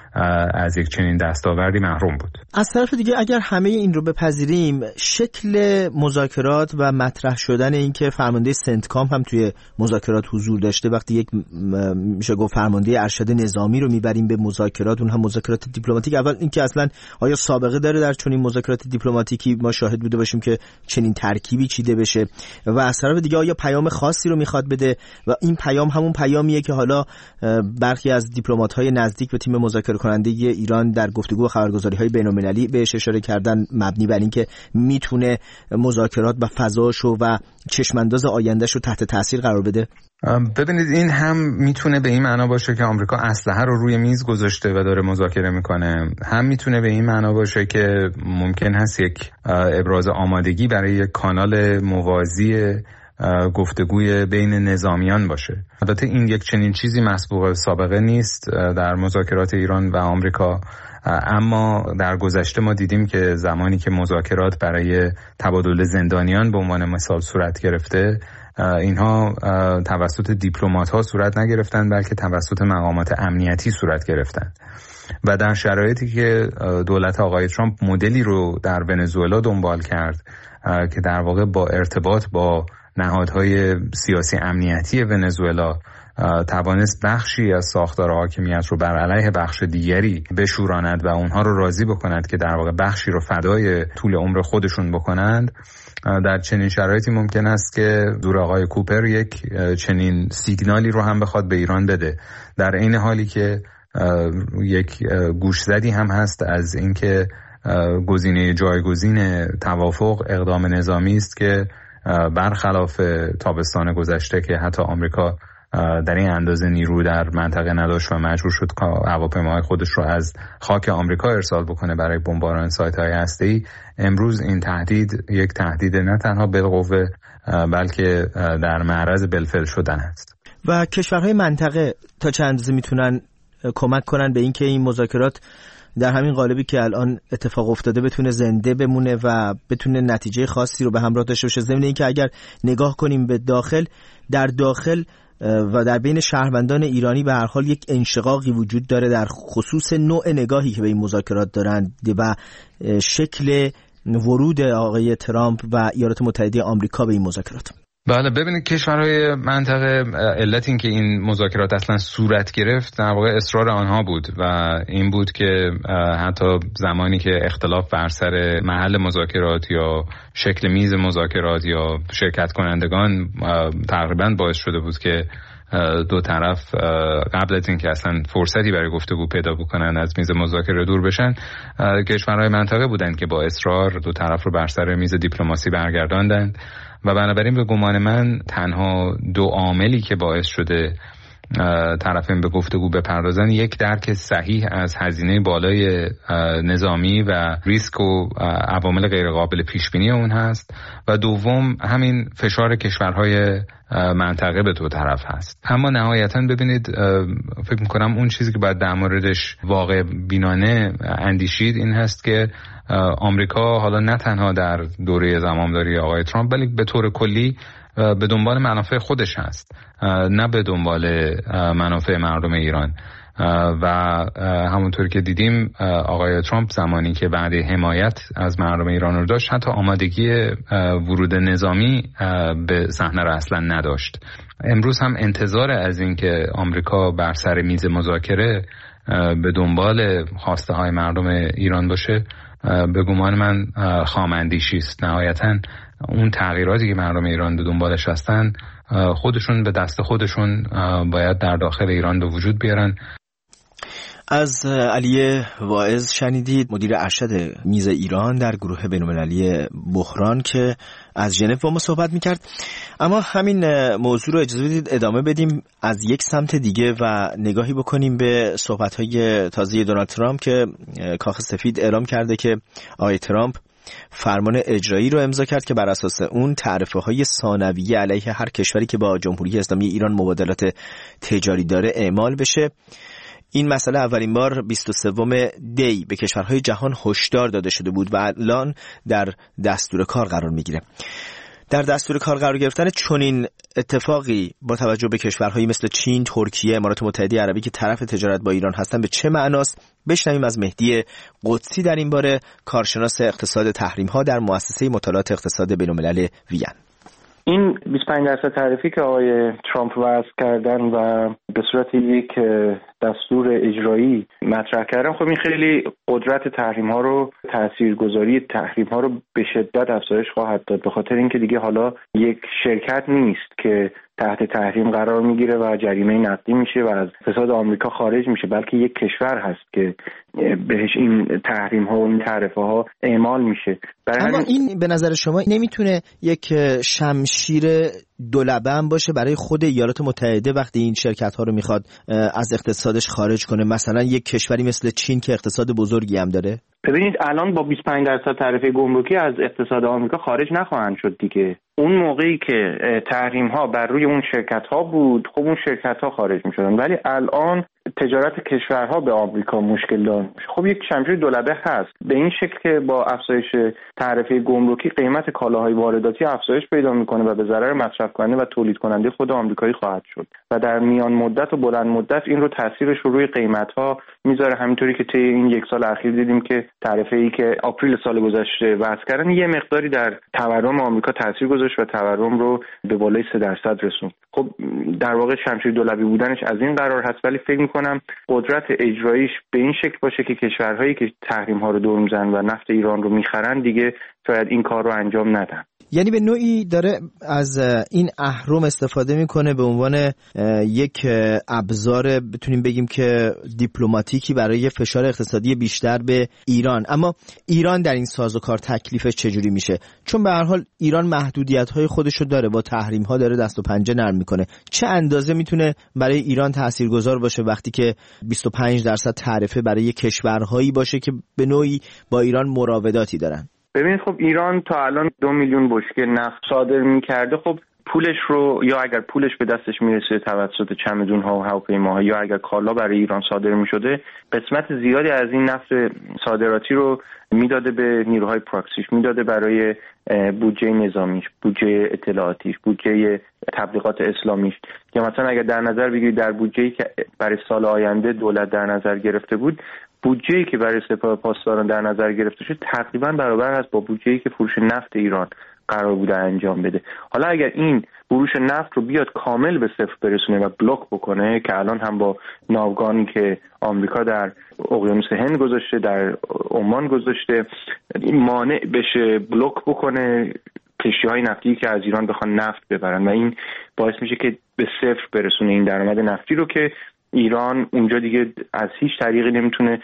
از یک چنین دستاوردی محروم بود. از طرف دیگه اگر همه این رو بپذیریم، شکل مذاکرات و مطرح شدن این که فرمانده سنتکام هم توی مذاکرات حضور داشته، وقتی یک میشه گفت فرمانده ارشد نظامی رو میبریم به مذاکرات، اون هم مذاکرات دیپلماتیک، اول اینکه اصلا آیا سابقه داره در چنین مذاکرات دیپلماتیکی ما شاهد بوده باشیم که چنین ترکیبی چیده بشه، و از طرف دیگه آیا پیام خاصی رو میخواد بده و این پیام همون پیامیه که حالا برخی از دیپلمات‌های نزدیک به تیم مذاکره کننده ایران در گفتگو و خبرگزاری‌های بین‌المللی بهش اشاره کردن، مبنی بر اینکه میتونه مذاکرات و فضاشو و چشمانداز آیندهشو تحت تاثیر قرار بده؟ ببینید این هم میتونه به این معنا باشه که آمریکا اسلحه رو روی میز گذاشته و داره مذاکره میکنه، هم میتونه به این معنا باشه که ممکن هست یک ابراز آمادگی برای یک کانال موازی گفتگوی بین نظامیان باشه. البته این یک چنین چیزی مسبوق سابقه نیست در مذاکرات ایران و آمریکا، اما در گذشته ما دیدیم که زمانی که مذاکرات برای تبادل زندانیان به عنوان مثال صورت گرفته، اینها توسط دیپلمات ها صورت نگرفتند بلکه توسط مقامات امنیتی صورت گرفتند. و در شرایطی که دولت آقای ترامپ مدلی رو در ونزوئلا دنبال کرد که در واقع با ارتباط با نهادهای سیاسی امنیتی ونزوئلا توانست بخشی از ساختار حاکمیت رو بر علیه بخش دیگری بشوراند و اونها رو راضی بکند که در واقع بخشی رو فدای طول عمر خودشون بکنند، در چنین شرایطی ممکن است که دور آقای کوپر یک چنین سیگنالی رو هم بخواد به ایران بده، در این حالی که یک گوشزدی هم هست از اینکه گزینه جایگزین توافق اقدام نظامی است که برخلاف تابستان گذشته که حتی آمریکا در این اندازه نیرو در منطقه نداشت و مجبور شد هواپیماهای خودش رو از خاک آمریکا ارسال بکنه برای بمباران سایت‌های هسته‌ای، امروز این تهدید یک تهدید نه تنها بالقوه بلکه در معرض بالفعل شدن است. و کشورهای منطقه تا چند اندازه میتونن کمک کنن به اینکه این مذاکرات در همین قالبی که الان اتفاق افتاده بتونه زنده بمونه و بتونه نتیجه خاصی رو به همراه داشته باشه؟ ضمن اینکه اگر نگاه کنیم به داخل، در داخل و در بین شهروندان ایرانی به هر حال یک انشقاقی وجود داره در خصوص نوع نگاهی که به این مذاکرات دارند و شکل ورود آقای ترامپ و ایالات متحده آمریکا به این مذاکرات. بله، ببینید کشورهای منطقه علت این که این مذاکرات اصلا صورت گرفت در واقع اصرار آنها بود و این بود که حتی زمانی که اختلاف بر سر محل مذاکرات یا شکل میز مذاکرات یا شرکت کنندگان تقریبا باعث شده بود که دو طرف قبل از اینکه اصلا فرصتی برای گفتگو پیدا بکنن از میز مذاکره دور بشن، کشورهای منطقه بودند که با اصرار دو طرف رو بر سر میز دیپلماسی برگرداندند و بنابراین به گمان من تنها دو عاملی که باعث شده طرفین به گفتگو بپردازن، یک درک صحیح از هزینه بالای نظامی و ریسک و عوامل غیرقابل پیش بینی اون هست و دوم همین فشار کشورهای منطقه به دو طرف هست. اما نهایتاً ببینید، فکر میکنم اون چیزی که باید در موردش واقع بینانه اندیشید این هست که آمریکا حالا نه تنها در دوره زمامداری آقای ترامپ بلکه به طور کلی به دنبال منافع خودش هست، نه به دنبال منافع مردم ایران. و همونطور که دیدیم آقای ترامپ زمانی که وعده حمایت از مردم ایران رو داشت، حتی آمادگی ورود نظامی به صحنه رو اصلا نداشت. امروز هم انتظار از این که آمریکا بر سر میز مذاکره به دنبال خواسته های مردم ایران باشه به گمان من خام‌اندیشی است. نهایتاً اون تغییراتی که مردم ایران به دنبالش هستن خودشون به دست خودشون باید در داخل ایران به وجود بیارن. از علی واعظ شنیدید، مدیر ارشد میز ایران در گروه بین‌المللی بحران که از ژنو با ما صحبت میکرد. اما همین موضوع رو اجازه بدید ادامه بدیم از یک سمت دیگه و نگاهی بکنیم به صحبت‌های تازه دونالد ترامپ که کاخ سفید اعلام کرده که آقای ترامپ فرمان اجرایی رو امضا کرد که بر اساس اون تعرفه‌های ثانویه علیه هر کشوری که با جمهوری اسلامی ایران مبادلات تجاری داره اعمال بشه. این مسئله اولین بار بیست و سوم دی به کشورهای جهان هشدار داده شده بود و الان در دستور کار قرار میگیره. در دستور کار قرار گرفتن چنین اتفاقی با توجه به کشورهایی مثل چین، ترکیه، امارات متحده عربی که طرف تجارت با ایران هستن به چه معناست؟ بشنویم از مهدی قدسی در این باره، کارشناس اقتصاد تحریم‌ها در مؤسسه مطالعات اقتصاد بین‌الملل وین. این بیست و پنج درصد تعرفی که آقای ترامپ وضع کردن و به صورت یک دستور اجرایی مطرح کردن، خب این خیلی قدرت تحریم ها رو، تاثیرگذاری تحریم ها رو به شدت افزایش خواهد داد، به خاطر اینکه دیگه حالا یک شرکت نیست که تحت تحریم قرار میگیره و جریمه نقدی میشه و از اقتصاد آمریکا خارج میشه، بلکه یک کشور هست که بهش این تحریم ها و این تعرفه ها اعمال میشه. اما این به نظر شما نمیتونه یک شمشیر دولبه هم باشه برای خود ایالات متحده وقتی این شرکت ها رو میخواد از اقتصادش خارج کنه؟ مثلا یک کشوری مثل چین که اقتصاد بزرگی هم داره. ببینید الان با بیست و پنج درصد تعرفه گمرکی از اقتصاد آمریکا خارج نخواهند شد دیگه. اون موقعی که تحریم ها بر روی اون شرکت ها بود، خب اون شرکت ها خارج می شدن، ولی الان تجارت کشورها به آمریکا مشکل داره. خب یک شمشیر دولبه هست، به این شکل که با افزایش تعرفه گمرکی قیمت کالاهای وارداتی افزایش پیدا میکنه و به ضرر مصرف کننده و تولید کننده خود آمریکایی خواهد شد و در میان مدت و بلند مدت این رو تاثیرش رو روی قیمت ها میذاره. همینطوری که طی این یک سال اخیر دیدیم که تعرفه ای که آپریل سال گذشته وضع کردن یه مقداری در تورم آمریکا تاثیر گذاشت و تورم رو به بالای سه درصد رسوند. خب در واقع شمشیر دولبی بودنش از این قرار هست، ولی فکر می‌کنم قدرت اجراییش به این شکل باشه که کشورهایی که تحریم ها رو دور میزنن و نفت ایران رو میخرن دیگه شاید این کار رو انجام ندن. یعنی به نوعی داره از این اهرم استفاده میکنه به عنوان یک ابزار بتونیم بگیم که دیپلماتیکی برای فشار اقتصادی بیشتر به ایران. اما ایران در این سازوکار تکلیفش چجوری میشه؟ چون به هر حال ایران محدودیت‌های خودشو داره، با تحریم‌ها داره دست و پنجه نرم میکنه. چه اندازه میتونه برای ایران تاثیرگذار باشه وقتی که بیست و پنج درصد تعرفه برای کشورهایی باشه که به نوعی با ایران مراوداتی دارن؟ ببینید خب ایران تا الان دو میلیون بشکه نفت صادر میکرده. خب پولش رو، یا اگر پولش به دستش میرسه توسط چمدون ها و هواپیماها، یا اگر کالا برای ایران صادر میشده، قسمت زیادی از این نفت صادراتی رو میداده به نیروهای پراکسیش، میداده برای بودجه نظامیش، بودجه اطلاعاتیش، بودجه تبلیغات اسلامیش. یا مثلا اگر در نظر بگیرید در بودجه‌ای که برای سال آینده دولت در نظر گرفته بود، بودجه‌ای که برای سپاه پاسداران در نظر گرفته شد تقریبا برابر است با بودجه‌ای که فروش نفت ایران قرار بوده انجام بده. حالا اگر این فروش نفت رو بیاد کامل به صفر برسونه و بلوک بکنه، که الان هم با ناوگانی که آمریکا در اقیانوس هند گذاشته، در عمان گذاشته، این مانع بشه، بلوک بکنه کشتی‌های نفتی که از ایران بخوان نفت ببرن و این باعث میشه که به صفر برسونه این درآمد نفتی رو که ایران اونجا دیگه از هیچ طریقی نمیتونه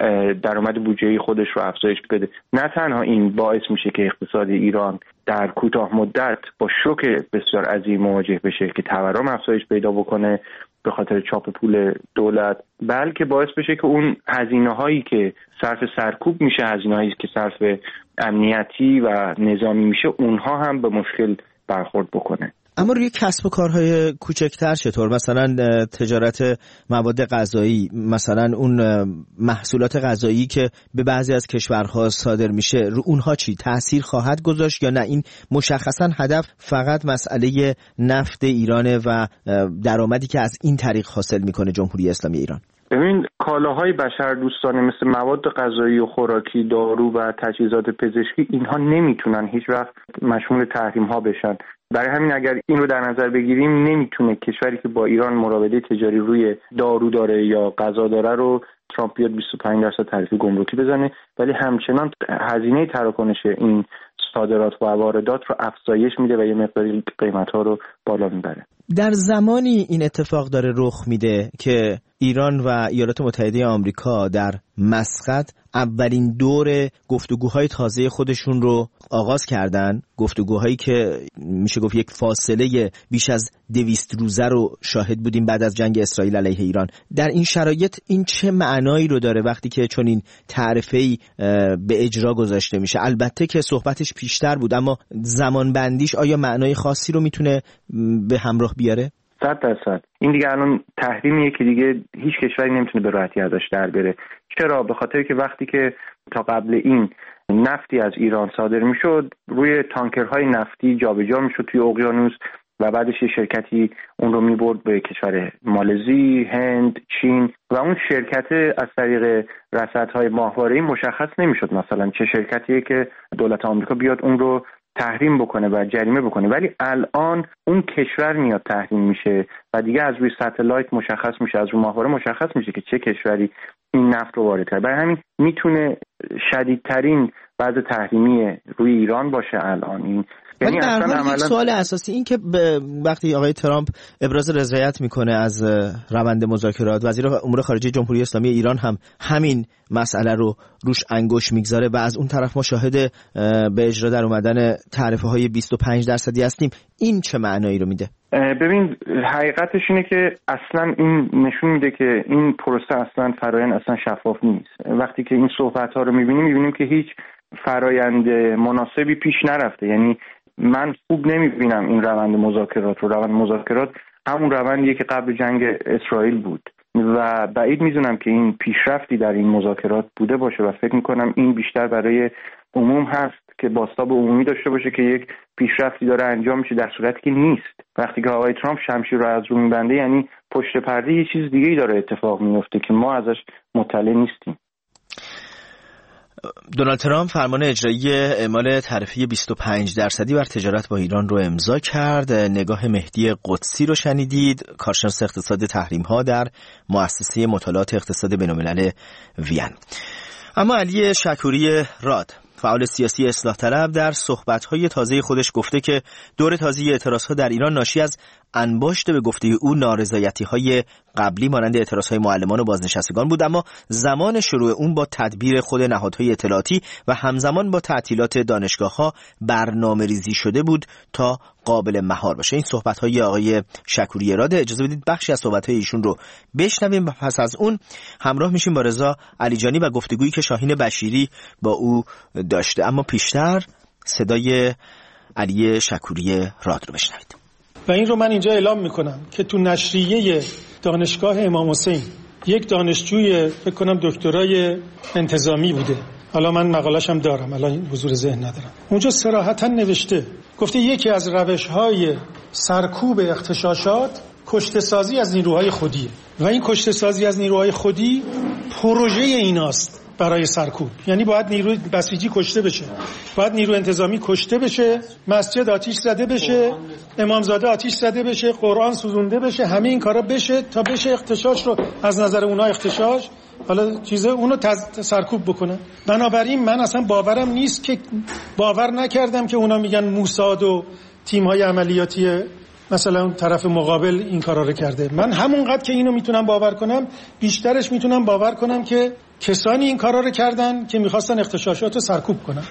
درآمد بودجه‌ای خودش رو افزایش بده. نه تنها این باعث میشه که اقتصاد ایران در کوتاه مدت با شوک بسیار عظیم مواجه بشه که تورم افزایش پیدا بکنه به خاطر چاپ پول دولت، بلکه باعث بشه که اون هزینه‌هایی که صرف سرکوب میشه، هزینه‌هایی که صرف امنیتی و نظامی میشه، اونها هم به مشکل برخورد بکنه. اما روی کسب و کارهای کوچکتر چطور؟ مثلا تجارت مواد غذایی، مثلا اون محصولات غذایی که به بعضی از کشورها صادر میشه، رو اونها چی تأثیر خواهد گذاشت یا نه این مشخصا هدف فقط مسئله نفت ایرانه و درآمدی که از این طریق حاصل میکنه جمهوری اسلامی ایران؟ ببین کالاهای بشر دوستانه مثل مواد غذایی و خوراکی، دارو و تجهیزات پزشکی، اینها نمیتونن هیچ وقت مشمول تحریم ها بشن. برای همین اگر این رو در نظر بگیریم، نمیتونه کشوری که با ایران مراوده تجاری روی دارو داره یا غذا داره رو ترامپ بیاد بیست و پنج درصد تعرفه گمرکی بزنه، ولی همچنان هزینه تراکنش این صادرات و واردات رو افزایش میده و یه مقداری قیمت‌ها رو بالا میبره. در زمانی این اتفاق داره رخ میده که ایران و ایالات متحده آمریکا در مسقط اولین دور گفتگوهای تازه خودشون رو آغاز کردن، گفتگوهایی که میشه گفت یک فاصله بیش از دویست روزه رو شاهد بودیم بعد از جنگ اسرائیل علیه ایران. در این شرایط این چه معنایی رو داره وقتی که چون این تعرفه‌ای به اجرا گذاشته میشه؟ البته که صحبتش پیشتر بود، اما زمان بندیش آیا معنای خاصی رو میتونه به همراه بیاره؟ صد درصد این دیگه الان تحریمیه که دیگه هیچ کشوری نمیتونه به راحتی ازش در بره. چرا؟ به خاطر که وقتی که تا قبل این نفتی از ایران صادر میشد روی تانکرهای نفتی جابجا میشد توی اقیانوس و بعدش یه شرکتی اون رو میبرد به کشور مالزی، هند، چین و اون شرکت از طریق رصدهای ماهواره‌ای مشخص نمیشد مثلا چه شرکتیه که دولت آمریکا بیاد اون رو تحریم بکنه و جریمه بکنه. ولی الان اون کشور میاد تحریم میشه و دیگه از روی ستلایت مشخص میشه، از روی ماهواره مشخص میشه که چه کشوری این نفت رو وارد کرده. برای همین میتونه شدیدترین وضع تحریمی روی ایران باشه الان. این یعنی اصلا عملا سوال اساسی این که وقتی آقای ترامپ ابراز رضایت میکنه از روند مذاکرات، وزیر امور خارجه جمهوری اسلامی ایران هم همین مسئله رو روش انگوش میگذاره و از اون طرف ما شاهد به اجرا در اومدن تعرفه های بیست و پنج درصدی هستیم، این چه معنایی رو میده؟ ببین حقیقتش اینه که اصلا این نشون میده که این پروسه اصلا فرایند اصلا شفاف نیست. وقتی که این صحبت ها رو میبینیم میبینیم که هیچ فرایند مناسبی پیش نرفته. یعنی من خوب نمیبینم این روند مذاکرات رو. روند مذاکرات همون روندیه که قبل جنگ اسرائیل بود و بعید میدونم که این پیشرفتی در این مذاکرات بوده باشه و فکر میکنم این بیشتر برای عموم هست که بازتاب عمومی داشته باشه که یک پیشرفتی داره انجام میشه، در صورتی که نیست. وقتی که آقای ترامپ شمشیر رو از رو میبنده یعنی پشت پرده یه چیز دیگه‌ای داره اتفاق میفته که ما ازش مطلع نیستیم. دونالد ترامپ فرمان اجرایی اعمال تعرفه بیست و پنج درصدی بر تجارت با ایران رو امضا کرد. نگاه مهدی قدسی رو شنیدید، کارشناس اقتصاد تحریم ها در مؤسسه مطالعات اقتصاد بین‌الملل وین. اما علی شکوری راد، فعال سیاسی اصلاح طلب، در صحبت‌های تازه خودش گفته که دور تازه اعتراض‌ها در ایران ناشی از انباشت به گفته او نارضایتی‌های قبلی مانند اعتراض‌های معلمان و بازنشستگان بود، اما زمان شروع اون با تدبیر خود نهادهای اطلاعاتی و همزمان با تعطیلات دانشگاه‌ها برنامه‌ریزی شده بود تا قابل مهار باشه. این صحبت‌های آقای شکوری راد. اجازه بدید بخشی از صحبت‌های ایشون رو بشنویم و پس از اون همراه میشیم با رضا علیجانی و گفتگویی که شاهین بشیری با او داشته. اما پیشتر صدای علی شکوری راد رو بشنوید. و این رو من اینجا اعلام میکنم که تو نشریه دانشگاه امام حسین یک دانشجوی فکر کنم دکترای انتظامی بوده، حالا من مقالش هم دارم الان حضور ذهن ندارم، اونجا صراحتا نوشته، گفته یکی از روش‌های سرکوب اغتشاشات کشته‌سازی از نیروهای خودیه و این کشته‌سازی از نیروهای خودی پروژه ایناست برای سرکوب. یعنی باید نیروی بسیجی کشته بشه، باید نیروی انتظامی کشته بشه، مسجد آتیش زده بشه، امامزاده آتیش زده بشه، قرآن سوزونده بشه، همه این کارا بشه تا بشه اغتشاش رو از نظر اونها اغتشاش حالا چیزه اونو سرکوب بکنه. بنابراین من اصلا باورم نیست که باور نکردم که اونا میگن موساد و تیم‌های عملیاتی مثلا اون طرف مقابل این کارا رو کرده. من همونقدر که اینو میتونم باور کنم بیشترش میتونم باور کنم که کسانی این کارا رو کردن که میخواستن اغتشاشات رو سرکوب کنن.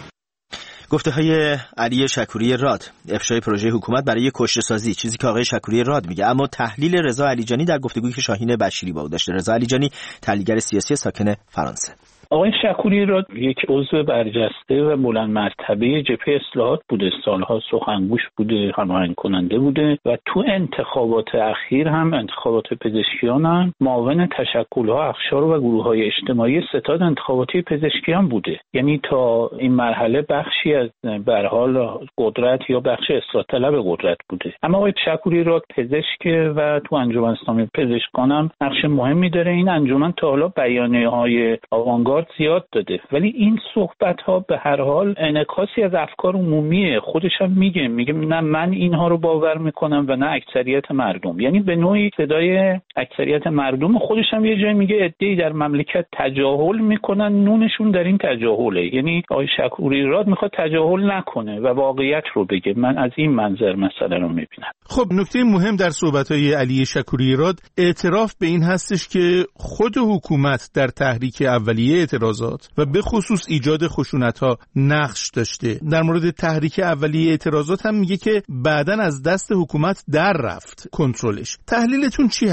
گفته های علی شکوری راد، افشای پروژه حکومت برای کشته‌سازی، چیزی که آقای شکوری راد میگه. اما تحلیل رضا علیجانی در گفتگویی که شاهین بشیری با او داشته. رضا علیجانی تحلیلگر سیاسی ساکن فرانسه. آقای شکوری را یک عضو برجسته و بلند مرتبه جبهه اصلاحات بوده، سالها سخنگوش بوده، هماهنگ کننده بوده و تو انتخابات اخیر هم انتخابات پزشکیان هم معاون تشکل‌ها، اقشار و گروه‌های اجتماعی ستاد انتخاباتی پزشکیان بوده. یعنی تا این مرحله بخشی از به هر حال قدرت یا بخش اصلاح طلب قدرت بوده. اما آقای شکوری را پزشک و تو انجمن اسلامی پزشکان هم نقش مهمی داره. این انجمن تا حالا بیانیه‌های آوانگارد زیاد داده، ولی این صحبت ها به هر حال انعکاسی از افکار عمومیه. خودش هم میگه میگه نه من اینها رو باور میکنم و نه اکثریت مردم. یعنی به نوعی صدای اکثریت مردم. خودش هم یه جایی میگه عده‌ای در مملکت تجاهل میکنن، نونشون در این تجاهله. یعنی آقای شکوری راد میخواد تجاهل نکنه و واقعیت رو بگه. من از این منظر مسئله رو میبینم. خب نکته مهم در صحبت‌های علی شکوری راد اعتراف به این هستش که خود حکومت در تحریک اولیه اعتراضات و به خصوص ایجاد خشونت‌ها نقش داشته. در مورد تحریک اولیه اعتراضات هم میگه که بعداً از دست حکومت در رفت کنترلش. تحلیلتون چی هست؟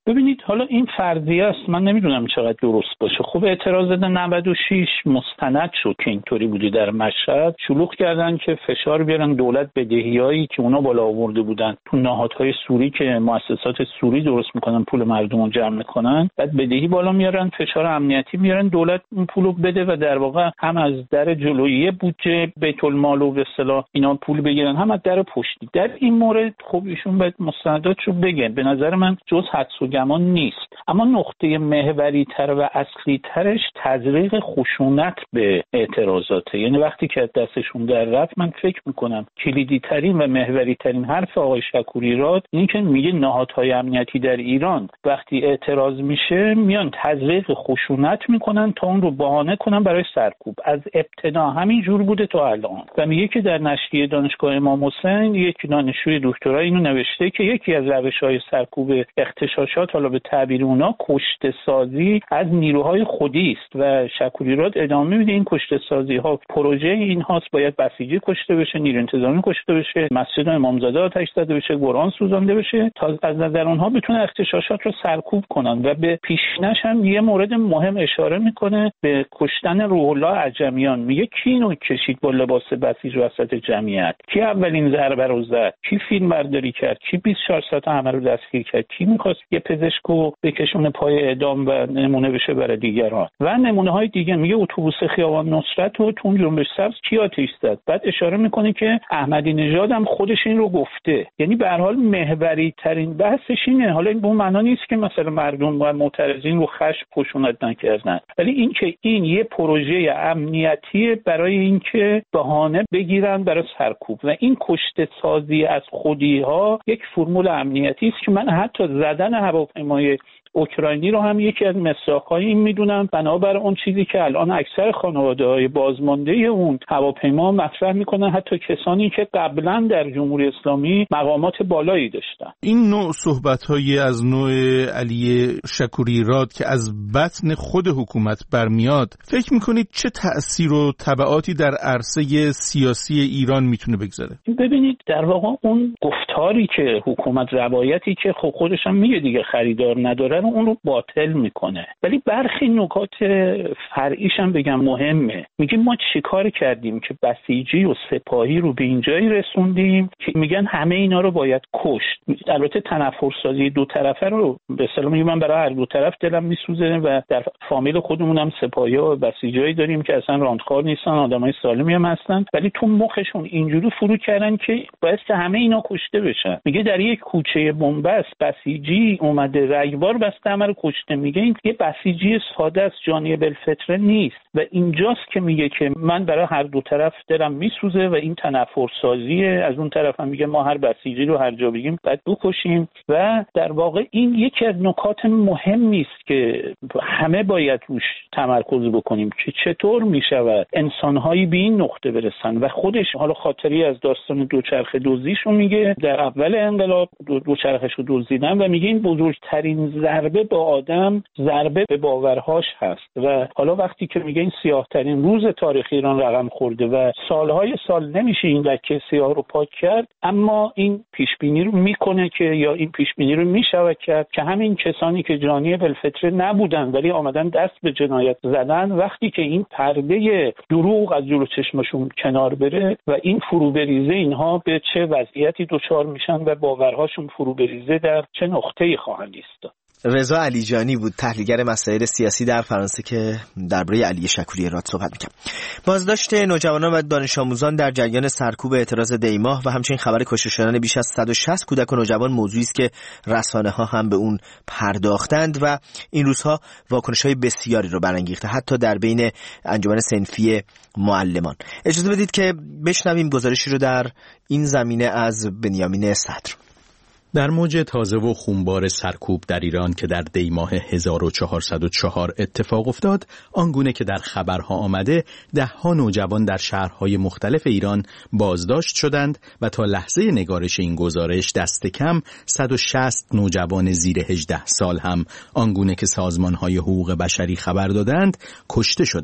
ببینید حالا این فرضیه است، من نمیدونم چقدر درست باشه. خب اعتراض نود و شش مستند شد که اینطوری بودی در مشهد، شلوغ کردن که فشار بیارن دولت بدهیایی که اونا بالا آورده بودن تو نهادهای سوری که مؤسسات سوری درست میکنن پول مردم رو جمع میکنن، بعد بدهی بالا میارن، فشار امنیتی میارن دولت اون پولو بده و در واقع هم از در جلویی بودجه بیت المال و به اصطلاح اینا پول بگیرن، هم از در پشتی. در این مورد خب ایشون باید مستنداتشو بگن. به نظر من جز حدس و گمان نیست، اما نقطه محوری تر و اصلی ترش تزریق خشونت به اعتراضاته. یعنی وقتی که دستشون در رفت، من فکر میکنم کلیدی ترین و محوری ترین حرف آقای شکوریراد این که میگه نهادهای امنیتی در ایران وقتی اعتراض میشه میان تزریق خشونت میکنن تا اون رو بهانه کنن برای سرکوب. از ابتدا همین جور بوده تا الان. و میگه که در نشریه دانشگاه امام حسین یک دانشجوی دکترا اینو نوشته که یکی از روش‌های سرکوب اغتشاشات، حالا به تعبیر اونا، کشته سازی از نیروهای خودی است. و شکوریراد ادامه میده این کشته سازی ها پروژه این هاست، باید بسیجی کشته بشه، نیروی انتظامی کشته بشه، مسجد امامزاده آتش زده بشه، قرآن سوزانده بشه، تا از نظر اونها بتونه اغتشاشات رو سرکوب کنن. و به پیشینش هم یه مورد مهم اشاره میکنه به کشتن روح الله عجمیان. میگه کی اینو کشید با لباس بسیج وسط جمعیت؟ کی اولین ضربه رو زد؟ کی فیلم برداری کرد؟ کی بیست و چهار ساعت همه رو دستگیر کرد؟ کی میخواست یه پزشکو بکشونه پای اعدام و نمونه بشه برای دیگران؟ و نمونه های دیگه میگه اتوبوس خیابان نصرت و تو جنبش سبز کی آتش زد؟ بعد اشاره میکنه که احمدی نژاد هم خودش این رو گفته. یعنی به هر حال محوری ترین بحثش اینه. حالا این به اون معنا نیست که مثلا مردم و معترضین رو خشم خشونت نکردن، ولی این که این یه پروژه امنیتی برای اینکه بهانه بگیرن برای سرکوب و این کشته سازی از خودی ها یک فرمول امنیتی است که من حتی زدن هواپیمای اوکراینی رو هم یکی از مساق‌های این میدونم، بنابر اون چیزی که الان اکثر خانواده‌های بازمانده اون هواپیما مطرح میکنن، حتی کسانی که قبلا در جمهوری اسلامی مقامات بالایی داشتن. این نوع صحبت‌های از نوع علی شکوریراد که از بطن خود حکومت برمیاد، فکر میکنید چه تأثیر و تبعاتی در عرصه سیاسی ایران میتونه بگذاره؟ ببینید در واقع اون گفتاری که حکومت، روایتی که خب خودش هم میگه دیگه خریدار نداره، اون رو باطل میکنه. ولی برخی نکات فرعیش هم بگم مهمه. میگیم ما چیکار کردیم که بسیجی و سپاهی رو به اینجایی رسوندیم که میگن همه اینا رو باید کشت. البته تنفرسازی دو طرفه رو به اصطلاح میگم من برای هر دو طرف دلم میسوزه و در فامیل خودمون هم سپاهی و بسیجایی داریم که اصلا راندخوار نیستن، آدمای سالمی هم هستن، ولی تو مخشون اینجوری فرو کردن که باید که همه اینا کشته بشن. میگه در یک کوچه بنبست بسیجی اومده رگبار بسته همه رو کشته. میگه این یه بسیجی ساده است، جانی بالفطره نیست. و اینجاست که میگه که من برای هر دو طرف دلم میسوزه و این تنفرسازیه. از اون طرف هم میگه ما هر بسیجی رو هر جا بگیم باید بکشیم. و در واقع این یکی از نکات مهمی است که همه باید روش تمرکز بکنیم که چطور میشود انسانهایی به این نقطه برسن. و خودش حالا خاطری از داستان دوچرخه دزدیشو میگه، در اول انقلاب دو دوچرخه‌شو دزدیدن و میگه این بزرگترین ضربه به آدم ضربه به باورهاش هست. و حالا وقتی که میگه این سیاه‌ترین روز تاریخ ایران رقم خورده و سالهای سال نمیشه این لکه سیاه رو پاک کرد، اما این پیشبینی رو میکنه که یا این پیشبینی رو میشود کرد که همین کسانی که جانی بالفطره نبودن ولی آمدن دست به جنایت زدن، وقتی که این پرده دروغ از جلو چشمشون کنار بره و این فرو بریزه، اینها به چه وضعیتی دچار میشن و باورهاشون فرو بریزه در چه نقطه‌ای خواهند ایستاد. رضا علیجانی بود، تحلیلگر مسائل سیاسی در فرانسه که درباره علی شکوریراد صحبت می‌کرد. بازداشت نوجوانان و دانش آموزان در جریان سرکوب اعتراض دی‌ماه و همچنین خبر کشته شدن بیش از صد و شصت کودک و نوجوان موضوعی است که رسانه‌ها هم به اون پرداختند و این روزها واکنش‌های بسیاری رو برانگیخته، حتی در بین انجمن صنفی معلمان. اجازه بدید که بشنویم گزارشی رو در این زمینه از بنیامین صدر. در موج تازه و خونبار سرکوب در ایران که در دی ماه هزار و چهارصد و چهار اتفاق افتاد، آنگونه که در خبرها آمده، ده ها نوجوان در شهرهای مختلف ایران بازداشت شدند و تا لحظه نگارش این گزارش دست کم صد و شصت نوجوان زیر هجده سال هم آنگونه که سازمانهای حقوق بشری خبر دادند کشته شدند.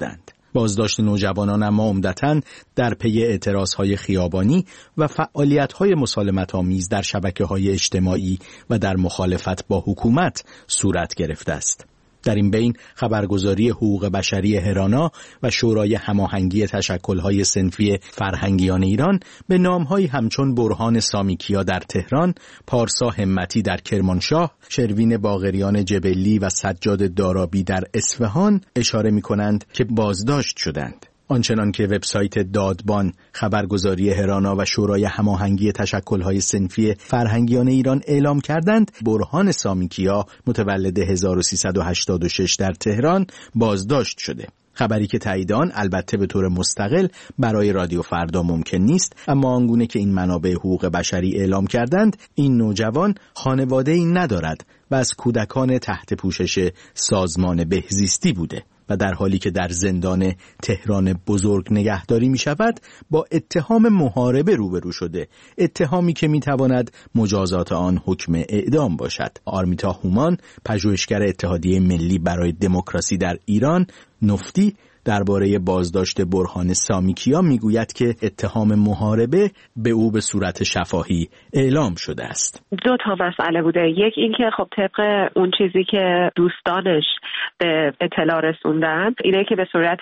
بازداشت نوجوانان اما عمدتاً در پی اعتراضهای خیابانی و فعالیت‌های مسالمت‌آمیز در شبکه‌های اجتماعی و در مخالفت با حکومت صورت گرفته است. در این بین خبرگزاری حقوق بشری هرانا و شورای هماهنگی تشکل‌های صنفی فرهنگیان ایران به نام‌هایی همچون برهان سامیکیا در تهران، پارسا همتی در کرمانشاه، شروین باقریان جبلی و سجاد دارابی در اصفهان اشاره می‌کنند که بازداشت شدند. آنچنان که وبسایت دادبان، خبرگزاری هرانا و شورای هماهنگی تشکل‌های صنفی فرهنگیان ایران اعلام کردند، برهان سامیکیا متولد هزار و سیصد و هشتاد و شش در تهران بازداشت شده. خبری که تایید آن البته به طور مستقل برای رادیو فردا ممکن نیست، اما آنگونه که این منابع حقوق بشری اعلام کردند، این نوجوان خانواده‌ای ندارد و از کودکان تحت پوشش سازمان بهزیستی بوده و در حالی که در زندان تهران بزرگ نگهداری می شود با اتهام محاربه روبرو شده، اتهامی که می تواند مجازات آن حکم اعدام باشد. آرمیتا هومان، پژوهشگر اتحادیه ملی برای دموکراسی در ایران نفتی، درباره بازداشت برهان سامیکیا میگوید که اتهام محاربه به او به صورت شفاهی اعلام شده است. دو تا مسئله بوده. یک این که خب طبق اون چیزی که دوستانش به اطلاع رسوندن، اینه که به صورت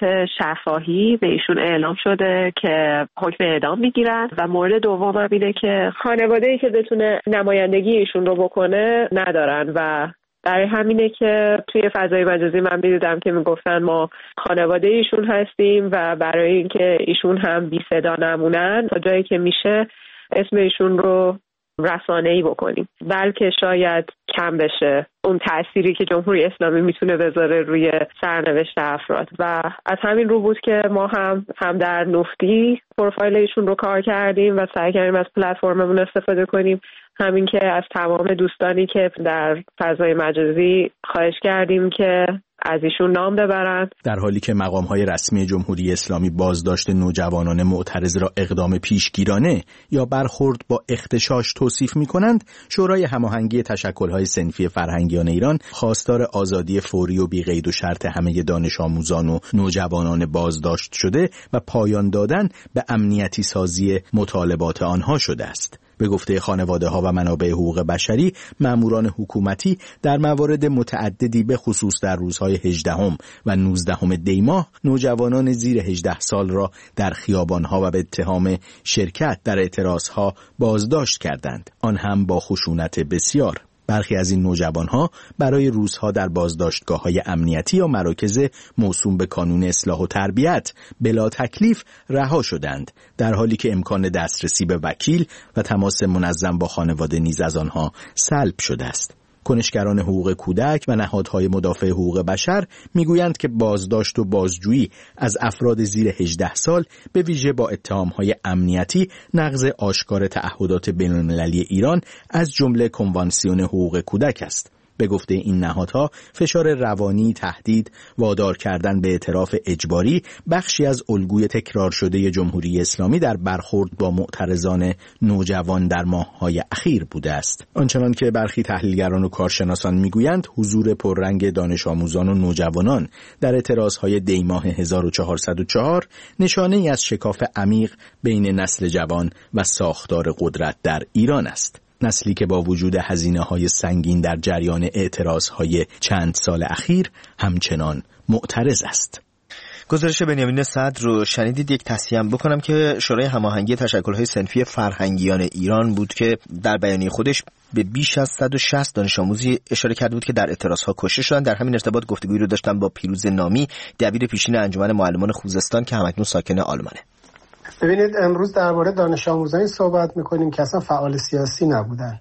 شفاهی به ایشون اعلام شده که حکم اعدام میگیرن و مورد دوم هم اینه که خانواده‌ای که بتونه نمایندگی ایشون رو بکنه ندارن و برای همینه که توی فضای مجازی من دیدم که میگفتن ما خانواده ایشون هستیم و برای اینکه ایشون هم بی صدا نمونن تا جایی که میشه اسم ایشون رو رسانه‌ای بکنیم، بلکه شاید کم بشه اون تأثیری که جمهوری اسلامی میتونه بذاره روی سرنوشت افراد. و از همین رو بود که ما هم هم در نفتی پروفایل ایشون رو کار کردیم و سعی کردیم از پلتفرممون استفاده کنیم، همین که از تمام دوستانی که در فضای مجازی خواهش کردیم که از ایشون نام ببرند. در حالی که مقام‌های رسمی جمهوری اسلامی بازداشت نوجوانان معترض را اقدام پیشگیرانه یا برخورد با اغتشاش توصیف می‌کنند، شورای هماهنگی تشکل‌های صنفی فرهنگیان ایران خواستار آزادی فوری و بی‌قید و شرط همه دانش آموزان و نوجوانان بازداشت شده و پایان دادن به امنیتی سازی مطالبات آنها شده است. به گفته خانواده‌ها و منابع حقوق بشری، ماموران حکومتی در موارد متعددی به خصوص در روزهای هجدهم و نوزدهم دی ماه نوجوانان زیر هجده سال را در خیابان‌ها و به اتهام شرکت در اعتراضها بازداشت کردند، آن هم با خشونت بسیار. برخی از این نوجوانها برای روزها در بازداشتگاه‌های امنیتی یا مراکز موسوم به کانون اصلاح و تربیت بلا تکلیف رها شدند، در حالی که امکان دسترسی به وکیل و تماس منظم با خانواده نیز از آنها سلب شده است. کنشگران حقوق کودک و نهادهای مدافع حقوق بشر میگویند که بازداشت و بازجویی از افراد زیر هجده سال به ویژه با اتهامهای امنیتی نقض آشکار تعهدات بین‌المللی ایران از جمله کنوانسیون حقوق کودک است. به گفته این نهادها، فشار روانی، تهدید، وادار کردن به اعتراف اجباری بخشی از الگوی تکرار شده جمهوری اسلامی در برخورد با معترضان نوجوان در ماه‌های اخیر بوده است. آنچنان که برخی تحلیلگران و کارشناسان میگویند، حضور پررنگ دانش آموزان و نوجوانان در اعتراضهای دی ماه هزار و چهارصد و چهار نشانه‌ای از شکاف عمیق بین نسل جوان و ساختار قدرت در ایران است. نسلی که با وجود هزینه‌های سنگین در جریان اعتراضهای چند سال اخیر همچنان معترض است. گزارش بنیامین صدر رو شنیدید. یک تصحیح بکنم که شورای هماهنگی تشکل‌های صنفی فرهنگیان ایران بود که در بیانیه خودش به بیش از صد و شصت دانش آموزی اشاره کرده بود که در اعتراضها کشته شدند. در همین ارتباط گفتگویی رو داشتم با پیروز نامی، دبیر پیشین انجمن معلمان خوزستان که همکنون ساکن آلمانه. ببینید، امروز درباره دانش آموزانی صحبت میکنیم که اصلا فعال سیاسی نبودن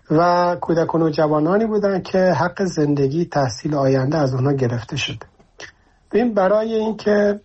و کودک و نوجوانانی بودن که حق زندگی، تحصیل آینده از اونها گرفته شد. ببین، برای اینکه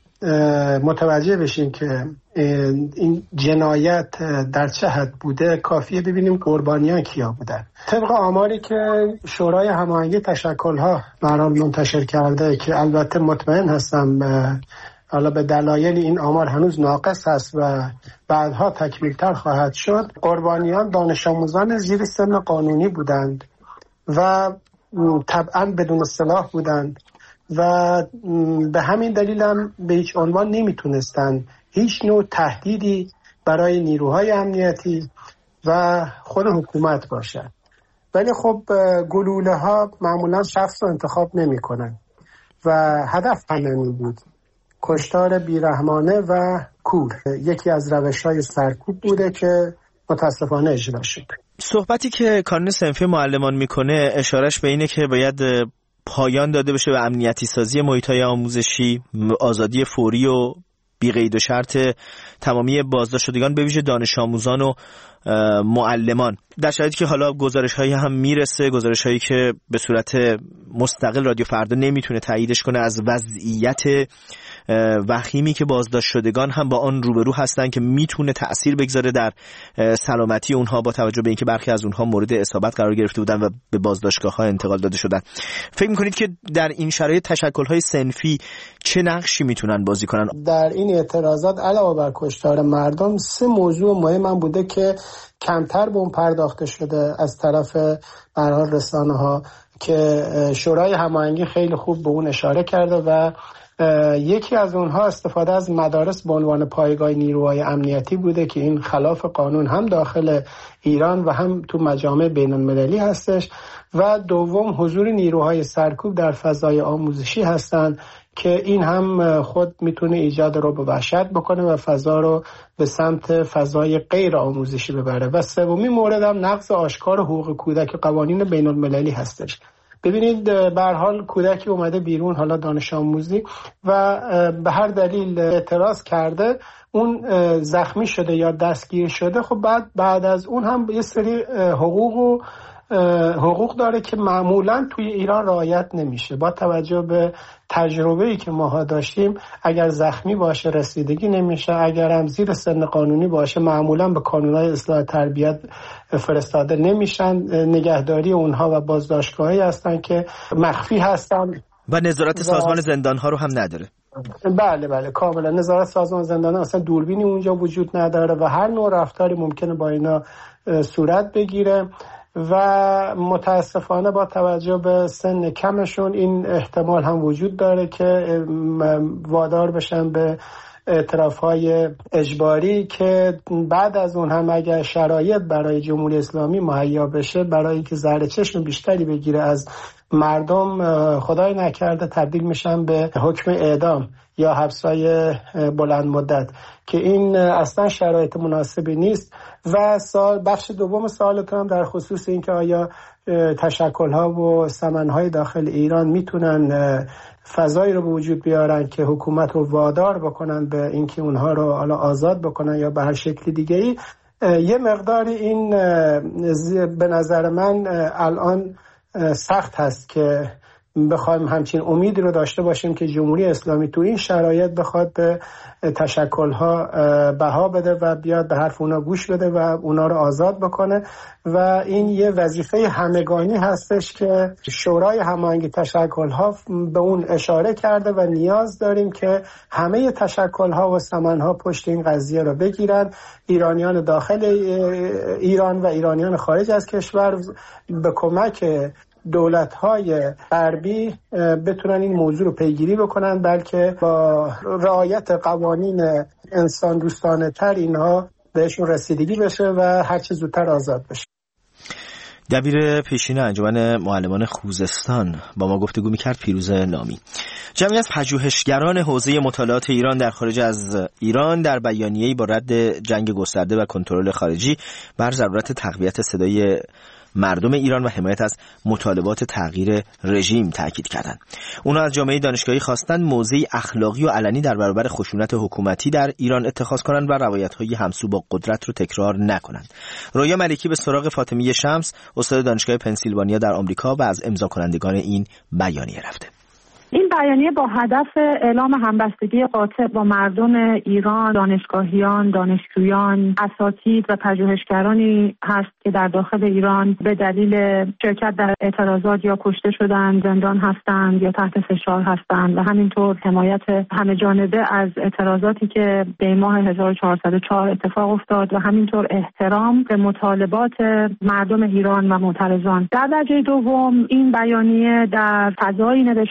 متوجه بشیم که این جنایت در چه حد بوده، کافیه ببینیم قربانیان کیا بودن. طبق آماری که شورای هماهنگی تشکل‌ها برام منتشر کرده که البته مطمئن هستم حالا به دلایل این آمار هنوز ناقص هست و بعدها تکمیل‌تر خواهد شد، قربانیان دانش آموزان زیر سن قانونی بودند و طبعاً بدون سلاح بودند و به همین دلیل هم به هیچ عنوان نمیتونستن هیچ نوع تهدیدی برای نیروهای امنیتی و خود حکومت باشن. ولی خب گلوله ها معمولا شخص رو انتخاب نمی کنن و هدف همین بود، کشتار بیرحمانه و کور. یکی از روش های سرکوب بوده که متاسفانه اجرا شد. صحبتی که کانون صنفی معلمان میکنه اشارش به اینه که باید پایان داده بشه به امنیتی سازی محیط‌های آموزشی، آزادی فوری و بی قید و شرط تمامی بازداشت شدگان به ویژه دانش آموزان و معلمان. در شرایطی که حالا گزارش‌هایی هم میرسه، گزارش‌هایی که به صورت مستقل رادیو فردا نمیتونه تاییدش کنه، از وضعیت وخیمی که بازداشت شدگان هم با آن روبرو هستن که میتونه تأثیر بگذاره در سلامتی اونها، با توجه به اینکه برخی از اونها مورد اصابت قرار گرفته بودن و به بازداشتگاه‌ها انتقال داده شدن. فکر میکنید که در این شرایط تشکل‌های صنفی چه نقشی میتونن بازی کنن؟ در این اعتراضات علاوه بر کشتار مردم، سه موضوع مهم هم بوده که کمتر به اون پرداخته شده از طرف به هر حال رسانه‌ها که شورای هماهنگی خیلی خوب به اون اشاره کرده و یکی از اونها استفاده از مدارس به عنوان پایگاه نیروهای امنیتی بوده که این خلاف قانون هم داخل ایران و هم تو مجامع بین المللی هستش. و دوم حضور نیروهای سرکوب در فضای آموزشی هستند که این هم خود میتونه ایجاد رو به وحشت بکنه و فضا رو به سمت فضای غیر آموزشی ببره. و سومی مورد هم نقض آشکار حقوق کودک قوانین بین المللی هستش. ببینید به هر حال کودکی اومده بیرون، حالا دانش آموزی، و به هر دلیل اعتراض کرده، اون زخمی شده یا دستگیر شده، خب بعد بعد از اون هم یه سری حقوق و حقوق داره که معمولا توی ایران رعایت نمیشه. با توجه به تجربه‌ای که ماها داشتیم، اگر زخمی باشه رسیدگی نمیشه، اگر هم زیر سن قانونی باشه معمولا به کانون‌های اصلاح تربیت فرستاده نمیشن. نگهداری اونها و بازداشتگاهی هستن که مخفی هستن و نظارت و... سازمان زندان‌ها رو هم نداره. بله بله کاملا. نظارت سازمان زندان‌ها اصلا دوربینی اونجا وجود نداره و هر نوع رفتاری ممکنه با اینا صورت بگیره و متاسفانه با توجه به سن کمشون این احتمال هم وجود داره که وادار بشن به اعتراف‌های اجباری که بعد از اون هم اگر شرایط برای جمهوری اسلامی مهیا بشه، برای که زهر چشم بیشتری بگیره از مردم، خدای نکرده تبدیل میشن به حکم اعدام یا حبس‌های بلند مدت که این اصلا شرایط مناسبی نیست. و سال بخش دوم سوالتون هم در خصوص این که آیا تشکل‌ها و سمن‌های داخل ایران میتونن فضایی رو به وجود بیارن که حکومت رو وادار بکنن به اینکه اونها رو حالا آزاد بکنن یا به هر شکل دیگه‌ای، یه مقداری این به نظر من الان سخت هست که بخوایم همچین امیدی رو داشته باشیم که جمهوری اسلامی تو این شرایط بخواد به تشکل‌ها بها بده و بیاد به حرف اونا گوش بده و اونا رو آزاد بکنه. و این یه وظیفه همگانی هستش که شورای هماهنگی تشکل‌ها به اون اشاره کرده و نیاز داریم که همه تشکل‌ها و سمن‌ها پشت این قضیه رو بگیرن. ایرانیان داخل ایران و ایرانیان خارج از کشور به کمک دولت‌های غربی بتونن این موضوع رو پیگیری بکنن، بلکه با رعایت قوانین انسان دوستانه تر اینها بهشون رسیدگی بشه و هر چه زودتر آزاد بشه. دبیر پیشین انجمن معلمان خوزستان با ما گفتگو می‌کرد پیروز نامی. جمعی از پژوهشگران حوزه مطالعات ایران در خارج از ایران در بیانیه‌ای با رد جنگ گسترده و کنترل خارجی بر ضرورت تقویت صدای مردم ایران و حمایت از مطالبات تغییر رژیم تاکید کردند. اونا از جامعه دانشگاهی خواستند موضعی اخلاقی و علنی در برابر خشونت حکومتی در ایران اتخاذ کنند و روایت‌های همسو با قدرت رو تکرار نکنند. رویا ملکی به سراغ فاطمی شمس، استاد دانشگاه پنسیلوانیا در آمریکا و از امضا کنندگان این بیانیه رفته. این بیانیه با هدف اعلام همبستگی قاطع با مردم ایران، دانشگاهیان، دانشجویان، اساتید و پژوهشگرانی هست که در داخل ایران به دلیل شرکت در اعتراضات یا کشته شدن، زندان هستند یا تحت فشار هستند و همینطور حمایت همه جانبه از اعتراضاتی که در ماه هزار و چهارصد و چهار اتفاق افتاد و همینطور احترام به مطالبات مردم ایران و معترضان. در درجه دوم این بیانیه در فضایی نوشته شد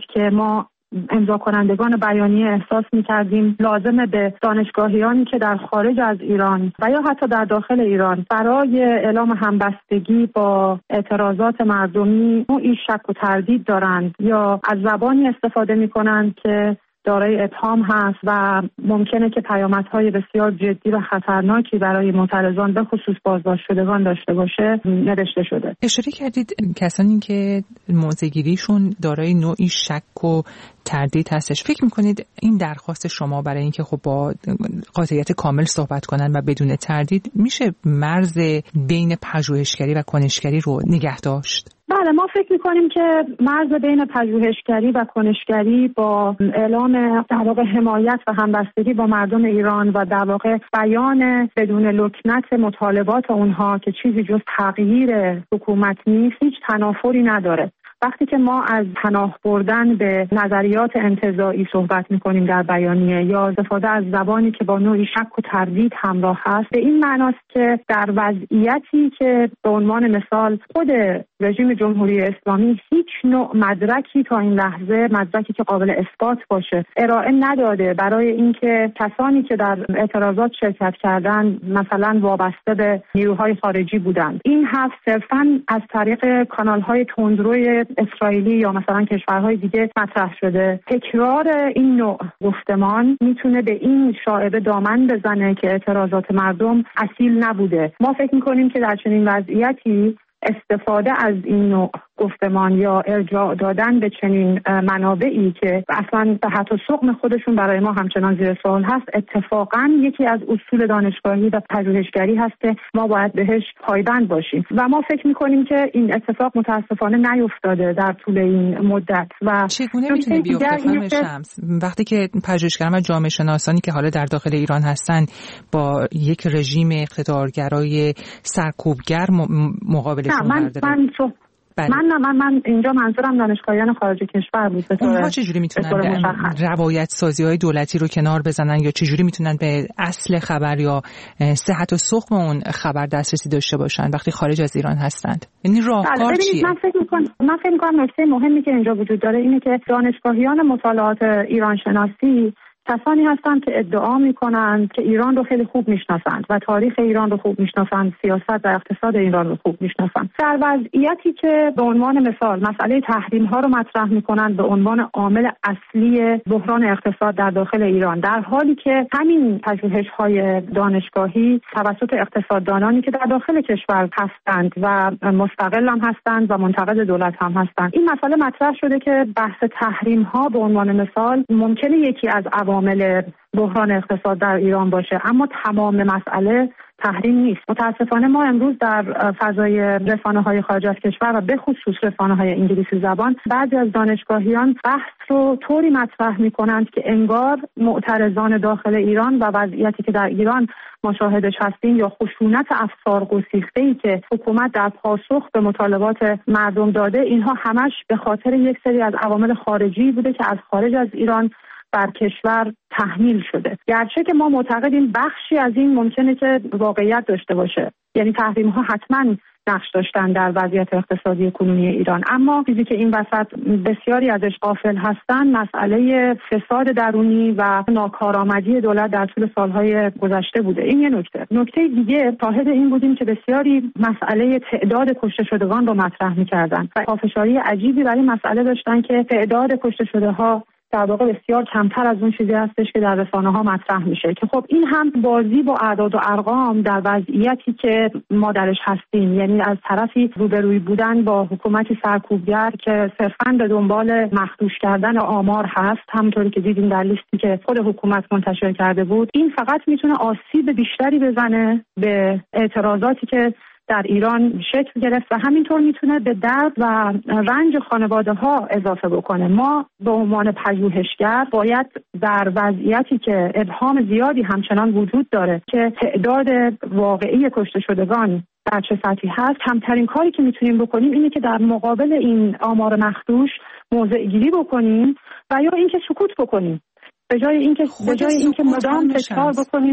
که ما امضا کنندگان بیانیه احساس می‌کردیم لازمه به دانشگاهیانی که در خارج از ایران و یا حتی در داخل ایران برای اعلام همبستگی با اعتراضات مردمی نوعی شک و تردید دارند یا از زبانی استفاده می‌کنند که دارای ابهام هست و ممکنه که پیامدهای بسیار جدی و خطرناکی برای معترضان به خصوص بازداشت شدگان داشته باشه نوشته شده. اشاره کردید کسانی که موضع‌گیریشون دارای نوعی شک و تردید هستش. فکر میکنید این درخواست شما برای اینکه خب با قاطعیت کامل صحبت کنن و بدون تردید میشه مرز بین پژوهشگری و کنشگری رو نگه داشت؟ بله، ما فکر میکنیم که مرز بین پژوهشگری و کنشگری با اعلام در واقع حمایت و همبستگی با مردم ایران و در واقع بیان بدون لکنت مطالبات اونها که چیزی جز تغییر حکومت نیست هیچ تنافری نداره. وقتی که ما از پناه بردن به نظریات انتزاعی صحبت می‌کنیم در بیانیه یا استفاده از زبانی که با نوعی شک و تردید همراه هست، به این معناست که در وضعیتی که به عنوان مثال خود رژیم جمهوری اسلامی هیچ نوع مدرکی تا این لحظه، مدرکی که قابل اثبات باشه، ارائه نداده برای اینکه کسانی که در اعتراضات شرکت کردند مثلا وابسته به نیروهای خارجی بودند، این حرف صرفاً از طریق کانال‌های تندروی اسرائیلی یا مثلا کشورهای دیگه مطرح شده. تکرار این نوع گفتمان میتونه به این شائبه دامن بزنه که اعتراضات مردم اصیل نبوده. ما فکر میکنیم که در چنین وضعیتی استفاده از این نوع گفتمان یا ارجاع دادن به چنین منابعی که اصلا به حتی سقم خودشون برای ما همچنان زیر سوال هست، اتفاقا یکی از اصول دانشگاهی و پژوهشگری هست که ما باید بهش پایبند باشیم و ما فکر میکنیم که این اتفاق متاسفانه نیفتاده در طول این مدت. و چگونه میتونه بیفته خانم شمس وقتی که پژوهشگران و جامعه شناسانی که حالا در داخل ایران هستن با یک رژیم اقتدارگرای سرکوبگر مقابلشون من من بله. من نه من من اینجا منظورم دانشگاهیان خارج کشور بود. اونها چجوری میتونن روایت سازی های دولتی رو کنار بزنن یا چجوری میتونن به اصل خبر یا صحت و سقم اون خبر دسترسی داشته باشن وقتی خارج از ایران هستند؟ یعنی راهکار چیه؟ من فکر میکنم من فکر میکنم نکته مهمی که اینجا وجود داره اینه که دانشگاهیان مطالعات ایران شناسی کسانی هستند که ادعا میکنند که ایران رو خیلی خوب میشناسند و تاریخ ایران رو خوب میشناسند، سیاست و اقتصاد ایران رو خوب میشناسند. در وضعیتی که به عنوان مثال مسئله تحریم ها رو مطرح میکنند به عنوان عامل اصلی بحران اقتصاد در داخل ایران، در حالی که همین پژوهش های دانشگاهی توسط اقتصاددانانی که در داخل کشور هستند و مستقل هم هستند و منتقد دولت هم هستند، این مسئله مطرح شده که بحث تحریم ها به عنوان مثال ممکنه یکی از عامل بحران اقتصاد در ایران باشه، اما تمام مسئله تحریم نیست. متاسفانه ما امروز در فضای رسانه‌های خارج از کشور و به خصوص رسانه‌های انگلیسی زبان بعضی از دانشگاهیان بحث رو طوری مطرح می‌کنند که انگار معترضان داخل ایران و وضعیتی که در ایران ما شاهدش هستیم یا خشونت افسار گسیخته‌ای که حکومت در پاسخ به مطالبات مردم داده، اینها همش به خاطر یک سری از عوامل خارجی بوده که از خارج از ایران بر کشور تحمیل شده. گرچه که ما معتقدیم بخشی از این ممکنه که واقعیت داشته باشه، یعنی تحریم ها حتما نقش داشتن در وضعیت اقتصادی کنونی ایران، اما چیزی که این وسط بسیاری ازش غافل هستن مسئله فساد درونی و ناکارآمدی دولت در طول سالهای گذشته بوده. این یه نکته. نکته دیگه شاهد این بودیم که بسیاری مسئله تعداد کشته شدگان رو مطرح می‌کردن و پافشاری عجیبی برای مسئله داشتن که تعداد کشته شده ها در واقع بسیار کمتر از اون چیزی هستش که در رسانه‌ها مطرح میشه، که خب این هم بازی با اعداد و ارقام در وضعیتی که ما درش هستیم، یعنی از طرفی روبروی بودن با حکومتی سرکوبگر که صرفاً به دنبال مخدوش کردن آمار هست، همونطوری که دیدیم در لیستی که خود حکومت منتشر کرده بود. این فقط میتونه آسیب بیشتری بزنه به اعتراضاتی که در ایران شکل گرفت و همینطور میتونه به درد و رنج خانواده ها اضافه بکنه. ما به عنوان پژوهشگر باید در وضعیتی که ابهام زیادی همچنان وجود داره که تعداد واقعی کشته شدگان در چه سطحی هست، کمترین کاری که میتونیم بکنیم اینه که در مقابل این آمار مخدوش موضع گیری بکنیم و یا اینکه سکوت بکنیم، به جای اینکه به جای اینکه مدام تکرار بکنیم.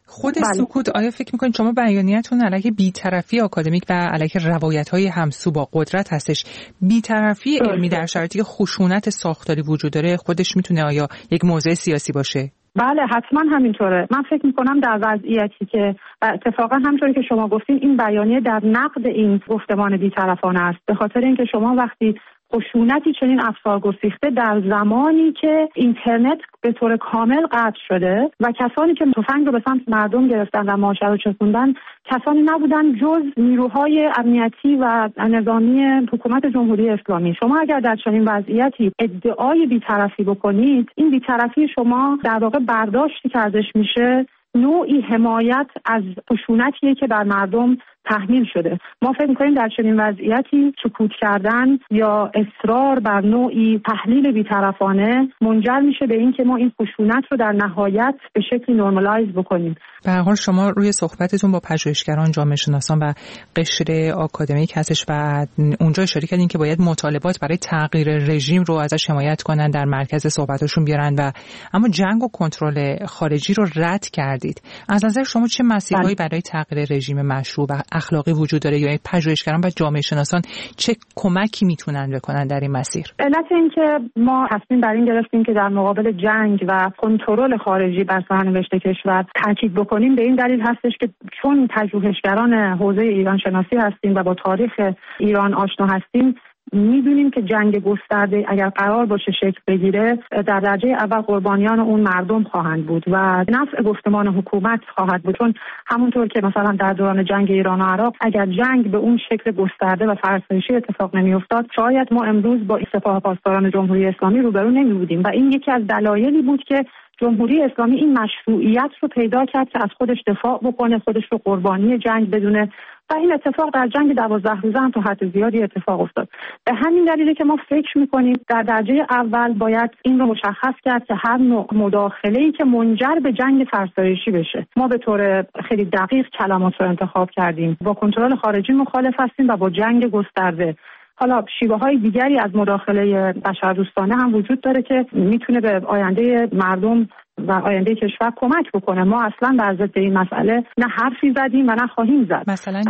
خود بله. سکوت، آیا فکر میکنید شما بیانیه‌تون علیه بی‌طرفی آکادمیک و علیه روایت‌های همسو با قدرت هستش؟ بی‌طرفی علمی در شرایطی که خشونت ساختاری وجود داره خودش میتونه آیا یک موضع سیاسی باشه؟ بله حتما همینطوره. من فکر میکنم در وضعیتی که اتفاقا همونطوری که شما گفتین این بیانیه در نقد این گفتمان بی‌طرفانه است، به خاطر اینکه شما وقتی خشونتی چنین افسار گسیخته در زمانی که اینترنت به طور کامل قطع شده و کسانی که تفنگ رو به سمت مردم گرفتن و ماشه رو چسوندن کسانی نبودن جز نیروهای امنیتی و نظامی حکومت جمهوری اسلامی. شما اگر در چنین وضعیتی ادعای بی‌طرفی بکنید، این بی‌طرفی شما در واقع برداشتی که ازش میشه نوعی حمایت از خشونتیه که بر مردم تحمیل شده. ما فکر می‌کنیم در چنین وضعیتی سکوت کردن یا اصرار بر نوعی تحلیل بی‌طرفانه منجر میشه به این که ما این خشونت رو در نهایت به شکلی نرمالایز بکنیم. به هر حال شما روی صحبتتون با پژوهشگران، جامعه شناسان و قشر آکادمیک هستش و اونجا اشاره کردین که باید مطالبات برای تغییر رژیم رو ازش حمایت کنن، در مرکز صحبتشون بیارن و اما جنگ و کنترل خارجی رو رد کردید. از نظر شما چه مسیرهایی برای تغییر رژیم مشروع و اخلاقی وجود داره یا پژوهشگران و جامعه شناسان چه کمکی میتونن بکنن در این مسیر؟ علت این که ما تصمیم بر این گرفتیم که در مقابل جنگ و کنترل خارجی بر سرنوشت کشور تاکید بکنیم به این دلیل هستش که چون پژوهشگران حوزه ایران شناسی هستیم و با تاریخ ایران آشنا هستیم، میدونیم که جنگ گسترده اگر قرار باشه شکل بگیره در درجه اول قربانیان اون مردم خواهند بود و نفع گفتمان حکومت خواهد بود، چون همونطور که مثلا در دوران جنگ ایران و عراق اگر جنگ به اون شکل گسترده و فرسایشی اتفاق نمیافتاد شاید ما امروز با سپاه پاسداران جمهوری اسلامی روبرو نمی بودیم و این یکی از دلایلی بود که جمهوری اسلامی این مشروعیت رو پیدا کرد که از خودش دفاع بکنه، خودش رو قربانی جنگ بدونه و این اتفاق در جنگ دوازده روزه هم تا حد زیادی اتفاق افتاد. به همین دلیله که ما فکر می‌کنیم در درجه اول باید این رو مشخص کرد که هر نوع مداخله‌ای که منجر به جنگ فرسایشی بشه، ما به طور خیلی دقیق کلمات رو انتخاب کردیم. با کنترل خارجی مخالف هستیم و با جنگ گسترده. حالا شیوه‌های دیگری از مداخله بشردوستانه هم وجود داره که میتونه به آینده مردم و آینده کشور کمک بکنه. ما اصلا در ضد این مسئله نه حرفی زدیم و نه خواهیم زد. مثلا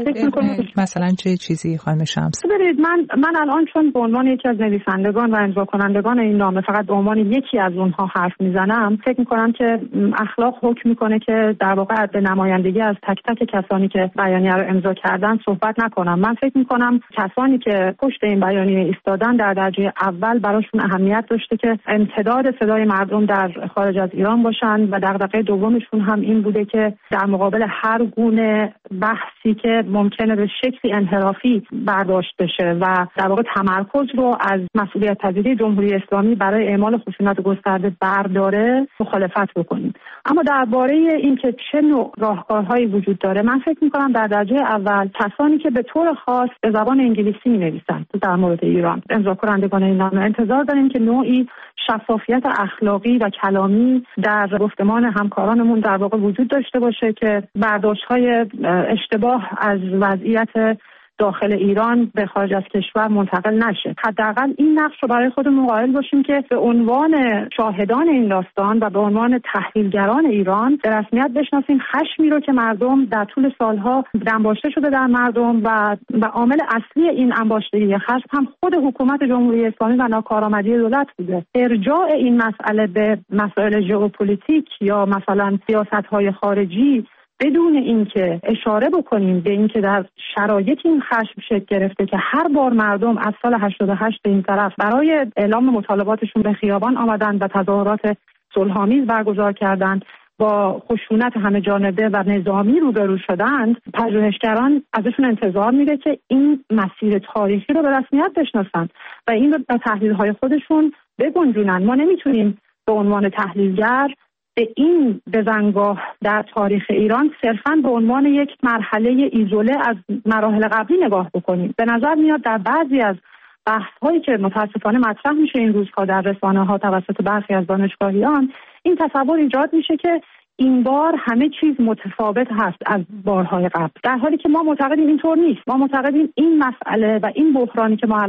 چه مثلا چه چیزی خانم شمس؟ ببینید من من الان چون به عنوان یکی از نویسندگان و امضا کنندگان این نامه فقط به عنوان یکی از اونها حرف میزنم، فکر میکنم که اخلاق حکم میکنه که در واقع به نمایندگی از تک تک کسانی که بیانیه رو امضا کردن صحبت نکنم. من فکر میکنم کسانی که پشت این بیانیه ایستادن در درجه اول براشون اهمیت داشته که امتداد صدای مردم در خارج از ایران باشن و دغدغه دومشون هم این بوده که در مقابل هر گونه بحثی که ممکنه به شکلی انحرافی برداشت بشه و در واقع تمرکز رو از مسئولیت پذیری جمهوری اسلامی برای اعمال خشونت گسترده برداره مخالفت بکنیم. اما درباره اینکه چه نوع راهکارهایی وجود داره، من فکر می‌کنم در درجه اول کسانی که به طور خاص به زبان انگلیسی می‌نویسن در مورد ایران، امضا کنندگان این نامه، انتظار داریم که نوعی شفافیت اخلاقی و کلامی در گفتمان همکارانمون در واقع وجود داشته باشه که برداشت‌های اشتباه از وضعیت داخل ایران به خارج از کشور منتقل نشه. حداقل این نقش رو برای خودمون قائل باشیم که به عنوان شاهدان این داستان و به عنوان تحلیلگران ایران به رسمیت بشناسیم خشمی رو که مردم در طول سالها انباشته شده در مردم و و عامل اصلی این انباشتگی خشم هم خود حکومت جمهوری اسلامی و ناکارآمدی دولت بوده. ارجاع این مسئله به مسائل ژئوپلیتیک یا مثلا سیاست‌های خارجی بدون اینکه اشاره بکنیم به اینکه در شرایط این خشم شکل گرفته که هر بار مردم از سال هشتاد و هشت به این طرف برای اعلام مطالباتشون به خیابان آمدن و تظاهرات صلح‌آمیز برگزار کردند، با خشونت همه جانبه و نظامی روبرو شدند، پژوهشگران ازشون انتظار میره که این مسیر تاریخی رو به رسمیت بشناسن و این رو در تحلیل‌های خودشون بگنجونن. ما نمیتونیم به عنوان تحلیلگر به این بزنگاه در تاریخ ایران صرفاً به عنوان یک مرحله ایزوله از مراحل قبلی نگاه بکنیم. به نظر میاد در بعضی از بحث‌هایی که متاسفانه مطرح میشه این روزها در رسانه‌ها توسط برخی از دانشگاهیان، این تصور ایجاد میشه که این بار همه چیز متفاوت هست از بارهای قبل، در حالی که ما معتقدیم اینطور نیست. ما معتقدیم این مسئله و این بحرانی که ما الان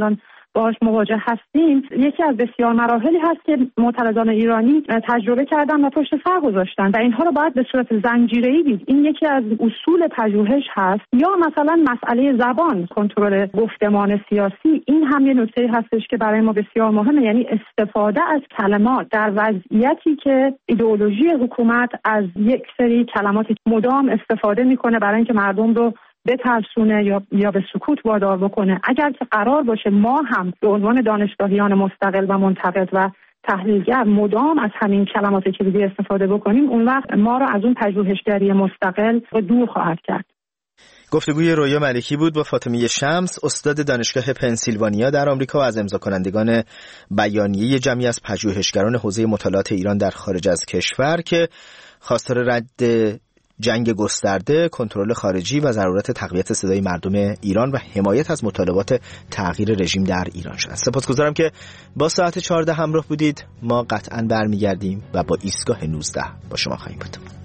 باهاش مواجه هستیم، یکی از بسیار مراحلی هست که معترضان ایرانی تجربه کردن و پشت سر گذاشتن و اینها رو باید به صورت زنجیره‌ای دید. این یکی از اصول پژوهش هست. یا مثلا مسئله زبان، کنترل گفتمان سیاسی، این هم یه نکته هستش که برای ما بسیار مهمه، یعنی استفاده از کلمات در وضعیتی که ایدئولوژی حکومت از یک سری کلماتی مدام استفاده میکنه برای اینکه مردم رو بترسونه یا یا به سکوت وادار بکنه. اگر که قرار باشه ما هم به عنوان دانشگاهیان مستقل و منتقد و تحلیلگر مدام از همین کلمات کلیدی استفاده بکنیم، اون وقت ما رو از اون پژوهشگری مستقل دور خواهد کرد. گفتگوی رویا ملکی بود با فاطمه شمس، استاد دانشگاه پنسیلوانیا در آمریکا و از امضا کنندگان بیانیه جمعی از پژوهشگران حوزه مطالعات ایران در خارج از کشور که خواستار رد جنگ گسترده، کنترل خارجی و ضرورت تقویت صدای مردم ایران و حمایت از مطالبات تغییر رژیم در ایران شد. سپاسگزارم که با ساعت چهارده همراه بودید. ما قطعاً برمیگردیم و با ایستگاه نوزده با شما خواهیم بود.